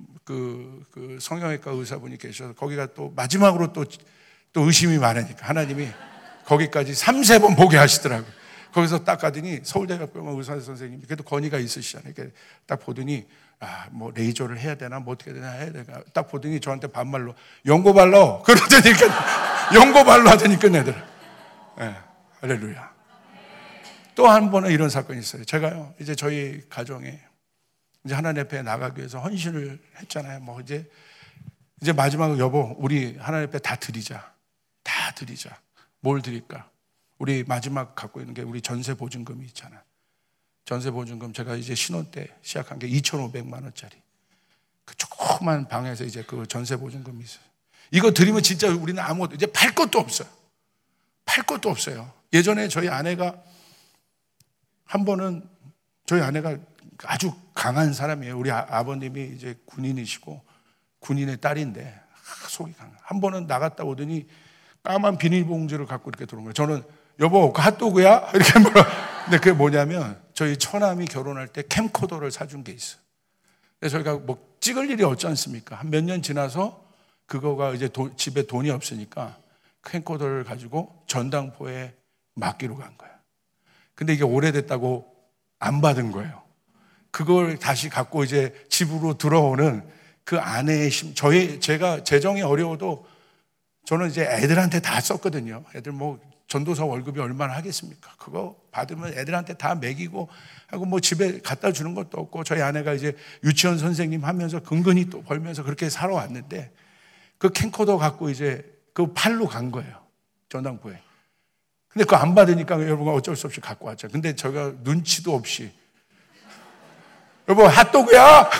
그 성형외과 의사분이 계셔서 거기가 또 마지막으로 또 의심이 많으니까 하나님이 거기까지 3-4번 보게 하시더라고요. 거기서 딱 가더니 서울대병원 의사 선생님이 그래도 권위가 있으시잖아요. 이렇게 딱 보더니 뭐 레이저를 해야 되나 뭐 어떻게 되나 해야 되나 딱 보더니 저한테 반말로 연고발로 그러더니 연고발로 하더니 끝내더라. 네, 할렐루야. 또 한 번은 이런 사건이 있어요. 제가요, 이제 저희 가정에 이제 하나님 앞에 나가기 위해서 헌신을 했잖아요. 뭐 이제 마지막으로 여보, 우리 하나님 앞에 다 드리자. 다 드리자. 뭘 드릴까? 우리 마지막 갖고 있는 게 우리 전세 보증금이 있잖아. 전세 보증금 제가 이제 신혼 때 시작한 게 2,500만 원짜리. 그 조그만 방에서 이제 그 전세 보증금이 있어요. 이거 드리면 진짜 우리는 아무것도 이제 팔 것도 없어요. 팔 것도 없어요. 예전에 저희 아내가 한 번은 저희 아내가 아주 강한 사람이에요. 우리 아버님이 이제 군인이시고 군인의 딸인데 속이 강한. 한 번은 나갔다 오더니 까만 비닐봉지를 갖고 이렇게 들어온 거예요. 저는 여보, 그 핫도그야? 이렇게 물어. 근데 그게 뭐냐면 저희 처남이 결혼할 때 캠코더를 사준 게 있어요. 그래서 저희가 뭐 찍을 일이 없지 않습니까? 한 몇 년 지나서 그거가 이제 집에 돈이 없으니까 캠코더를 가지고 전당포에 맡기로 간 거예요. 근데 이게 오래됐다고 안 받은 거예요. 그걸 다시 갖고 이제 집으로 들어오는 그 아내의 제가 재정이 어려워도 저는 이제 애들한테 다 썼거든요. 애들 뭐 전도사 월급이 얼마나 하겠습니까? 그거 받으면 애들한테 다 먹이고 하고 뭐 집에 갖다 주는 것도 없고 저희 아내가 이제 유치원 선생님 하면서 근근히 또 벌면서 그렇게 살아왔는데 그 캠코더 갖고 이제 그 팔로 간 거예요. 전당포에. 근데 그거 안 받으니까 여러분가 어쩔 수 없이 갖고 왔죠. 근데 제가 눈치도 없이 여보, 핫도그야?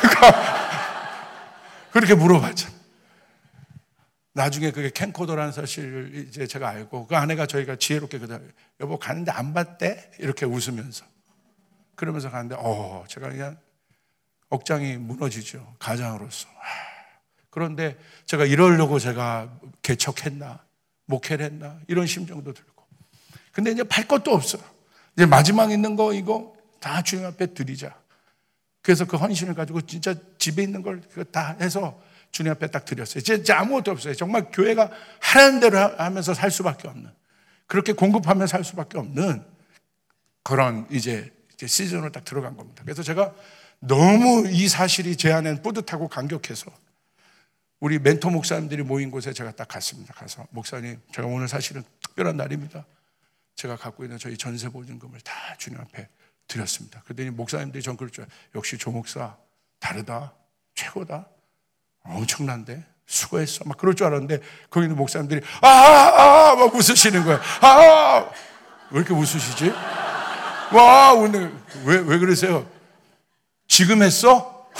그렇게 물어봤죠. 나중에 그게 캠코더라는 사실을 이제 제가 알고 그 아내가 저희가 지혜롭게 여보 가는데 안 봤대? 이렇게 웃으면서 그러면서 가는데 제가 그냥 억장이 무너지죠. 가장으로서. 그런데 제가 이러려고 제가 개척했나 목회를 했나 이런 심정도 들고 근데 이제 팔 것도 없어. 이제 마지막 있는 거 이거 다 주님 앞에 드리자. 그래서 그 헌신을 가지고 진짜 집에 있는 걸 다 해서 주님 앞에 딱 드렸어요. 진짜 아무것도 없어요. 정말 교회가 하라는 대로 하면서 살 수밖에 없는, 그렇게 공급하며 살 수밖에 없는 그런 이제 시즌으로 딱 들어간 겁니다. 그래서 제가 너무 이 사실이 제 안엔 뿌듯하고 감격해서 우리 멘토 목사님들이 모인 곳에 제가 딱 갔습니다. 가서 목사님, 제가 오늘 사실은 특별한 날입니다. 제가 갖고 있는 저희 전세 보증금을 다 주님 앞에 드렸습니다. 그랬더니 목사님들이 전 그럴 줄 알아요. 역시 조 목사 다르다, 최고다, 엄청난데, 수고했어, 막 그럴 줄 알았는데 거기 있는 목사님들이 막 웃으시는 거예요. 왜 이렇게 웃으시지? 와, 오늘 왜 그러세요? 지금 했어?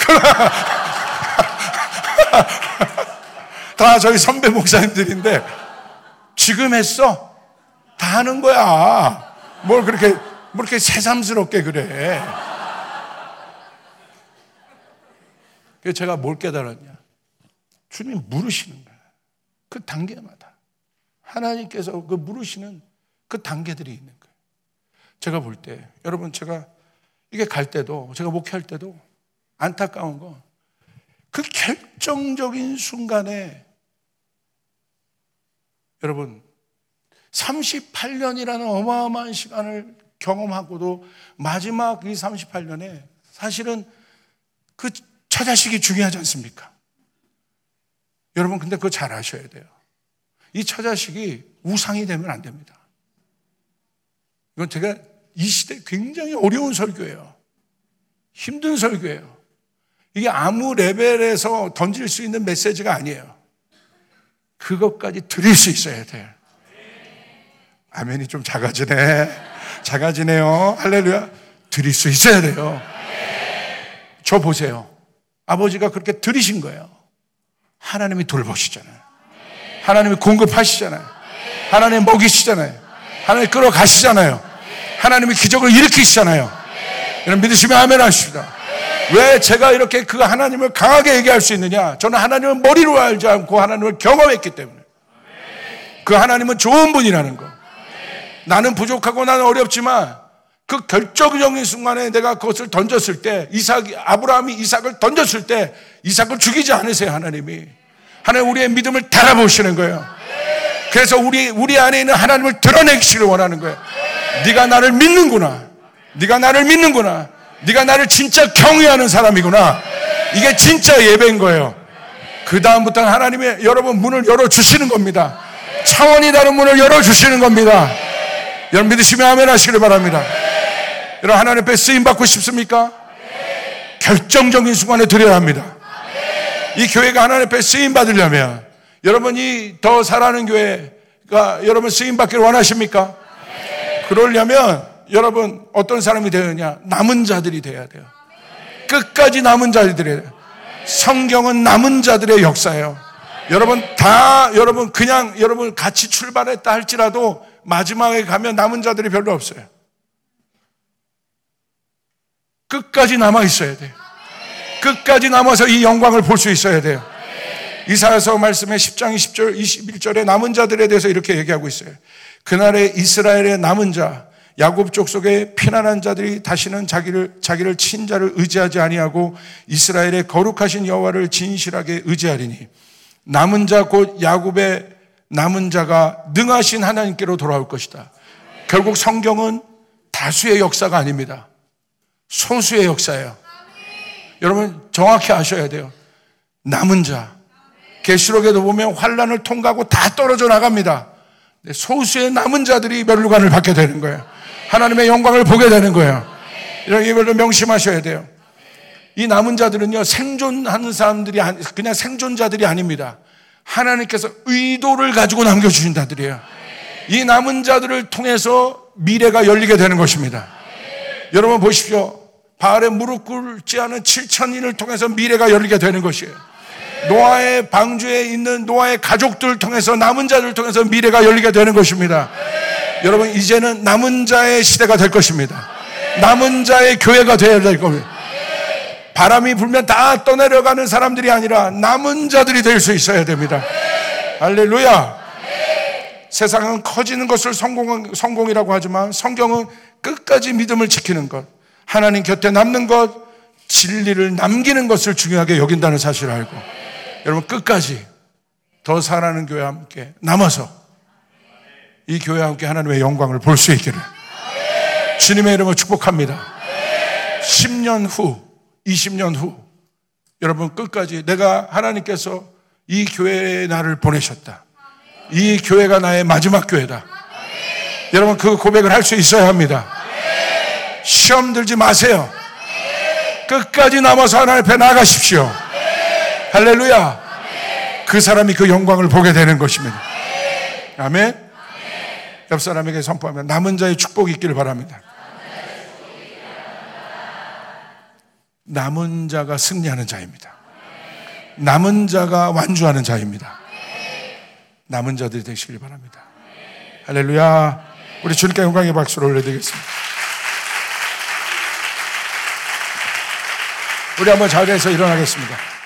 다 저희 선배 목사님들인데 지금 했어? 다 하는 거야. 뭘 그렇게 새삼스럽게 그래. 그래서 제가 뭘 깨달았냐? 주님이 물으시는 거야. 그 단계마다 하나님께서 그 물으시는 그 단계들이 있는 거예요. 제가 볼 때, 여러분, 제가 이게 갈 때도, 제가 목회할 때도 안타까운 건 그 결정적인 순간에, 여러분, 38년이라는 어마어마한 시간을 경험하고도 마지막 이 38년에 사실은 그 처자식이 중요하지 않습니까? 여러분, 근데 그거 잘 아셔야 돼요. 이 처자식이 우상이 되면 안 됩니다. 이건 제가 이 시대에 굉장히 어려운 설교예요. 힘든 설교예요. 이게 아무 레벨에서 던질 수 있는 메시지가 아니에요. 그것까지 드릴 수 있어야 돼요. 아멘이 좀 작아지네요. 할렐루야. 드릴 수 있어야 돼요. 저 보세요. 아버지가 그렇게 드리신 거예요. 하나님이 돌보시잖아요. 하나님이 공급하시잖아요. 하나님이 먹이시잖아요. 하나님이 끌어가시잖아요. 하나님이 기적을 일으키시잖아요. 여러분 믿으시면 아멘 하십시다. 왜 제가 이렇게 그 하나님을 강하게 얘기할 수 있느냐? 저는 하나님을 머리로 알지 않고 하나님을 경험했기 때문에. 그 하나님은 좋은 분이라는 거. 나는 부족하고 나는 어렵지만 그 결정적인 순간에 내가 그것을 던졌을 때, 아브라함이 이삭을 던졌을 때 이삭을 죽이지 않으세요. 하나님 우리의 믿음을 달아보시는 거예요. 그래서 우리 안에 있는 하나님을 드러내기를 원하는 거예요. 네가 나를 믿는구나. 네가 나를 진짜 경외하는 사람이구나. 이게 진짜 예배인 거예요. 그 다음부터는 하나님이 여러분 문을 열어주시는 겁니다. 차원이 다른 문을 열어주시는 겁니다. 여러분 믿으시면 아멘 하시길 바랍니다. 여러분 하나님 앞에 쓰임받고 싶습니까? 결정적인 순간에 드려야 합니다. 이 교회가 하나님 앞에 쓰임받으려면 여러분이 더 잘하는 교회가 여러분 쓰임받기를 원하십니까? 그러려면 여러분 어떤 사람이 되느냐? 남은 자들이 돼야 돼요. 끝까지 남은 자들이 돼야 돼요. 성경은 남은 자들의 역사예요. 여러분 그냥 여러분 같이 출발했다 할지라도 마지막에 가면 남은 자들이 별로 없어요. 끝까지 남아 있어야 돼요. 끝까지 남아서 이 영광을 볼 수 있어야 돼요. 이사야서 말씀의 10장 20절 21절에 남은 자들에 대해서 이렇게 얘기하고 있어요. 그날에 이스라엘의 남은 자, 야곱 족속의 피난한 자들이 다시는 자기를 친자를 의지하지 아니하고 이스라엘의 거룩하신 여호와를 진실하게 의지하리니 남은 자 곧 야곱의 남은 자가 능하신 하나님께로 돌아올 것이다. 결국 성경은 다수의 역사가 아닙니다. 소수의 역사예요. 여러분 정확히 아셔야 돼요. 남은 자. 계시록에도 보면 환란을 통과하고 다 떨어져 나갑니다. 소수의 남은 자들이 멸류관을 받게 되는 거예요. 하나님의 영광을 보게 되는 거예요. 이걸로 명심하셔야 돼요. 이 남은 자들은요, 생존하는 사람들이 그냥 생존자들이 아닙니다. 하나님께서 의도를 가지고 남겨주신 자들이에요. 이 남은 자들을 통해서 미래가 열리게 되는 것입니다. 여러분 보십시오. 바알에 무릎 꿇지 않은 7,000인을 통해서 미래가 열리게 되는 것이에요. 노아의 방주에 있는 노아의 가족들을 통해서 남은 자들을 통해서 미래가 열리게 되는 것입니다. 여러분 이제는 남은 자의 시대가 될 것입니다. 남은 자의 교회가 되어야 될 겁니다. 바람이 불면 다 떠내려가는 사람들이 아니라 남은 자들이 될 수 있어야 됩니다. 할렐루야. 세상은 커지는 것을 성공이라고 하지만 성경은 끝까지 믿음을 지키는 것, 하나님 곁에 남는 것, 진리를 남기는 것을 중요하게 여긴다는 사실을 알고 여러분 끝까지 더 사랑하는 교회와 함께 남아서 이 교회와 함께 하나님의 영광을 볼 수 있기를 주님의 이름으로 축복합니다. 10년 후, 20년 후 여러분 끝까지 내가 하나님께서 이 교회에 나를 보내셨다. 이 교회가 나의 마지막 교회다. 여러분 그 고백을 할 수 있어야 합니다. 시험 들지 마세요. 끝까지 남아서 하나님 앞에 나가십시오. 할렐루야. 그 사람이 그 영광을 보게 되는 것입니다. 아멘. 옆 사람에게 선포하면 남은 자의 축복이 있기를 바랍니다. 남은 자가 승리하는 자입니다. 남은 자가 완주하는 자입니다. 남은 자들이 되시길 바랍니다. 할렐루야. 우리 주님께 영광의 박수를 올려드리겠습니다. 우리 한번 자리에서 일어나겠습니다.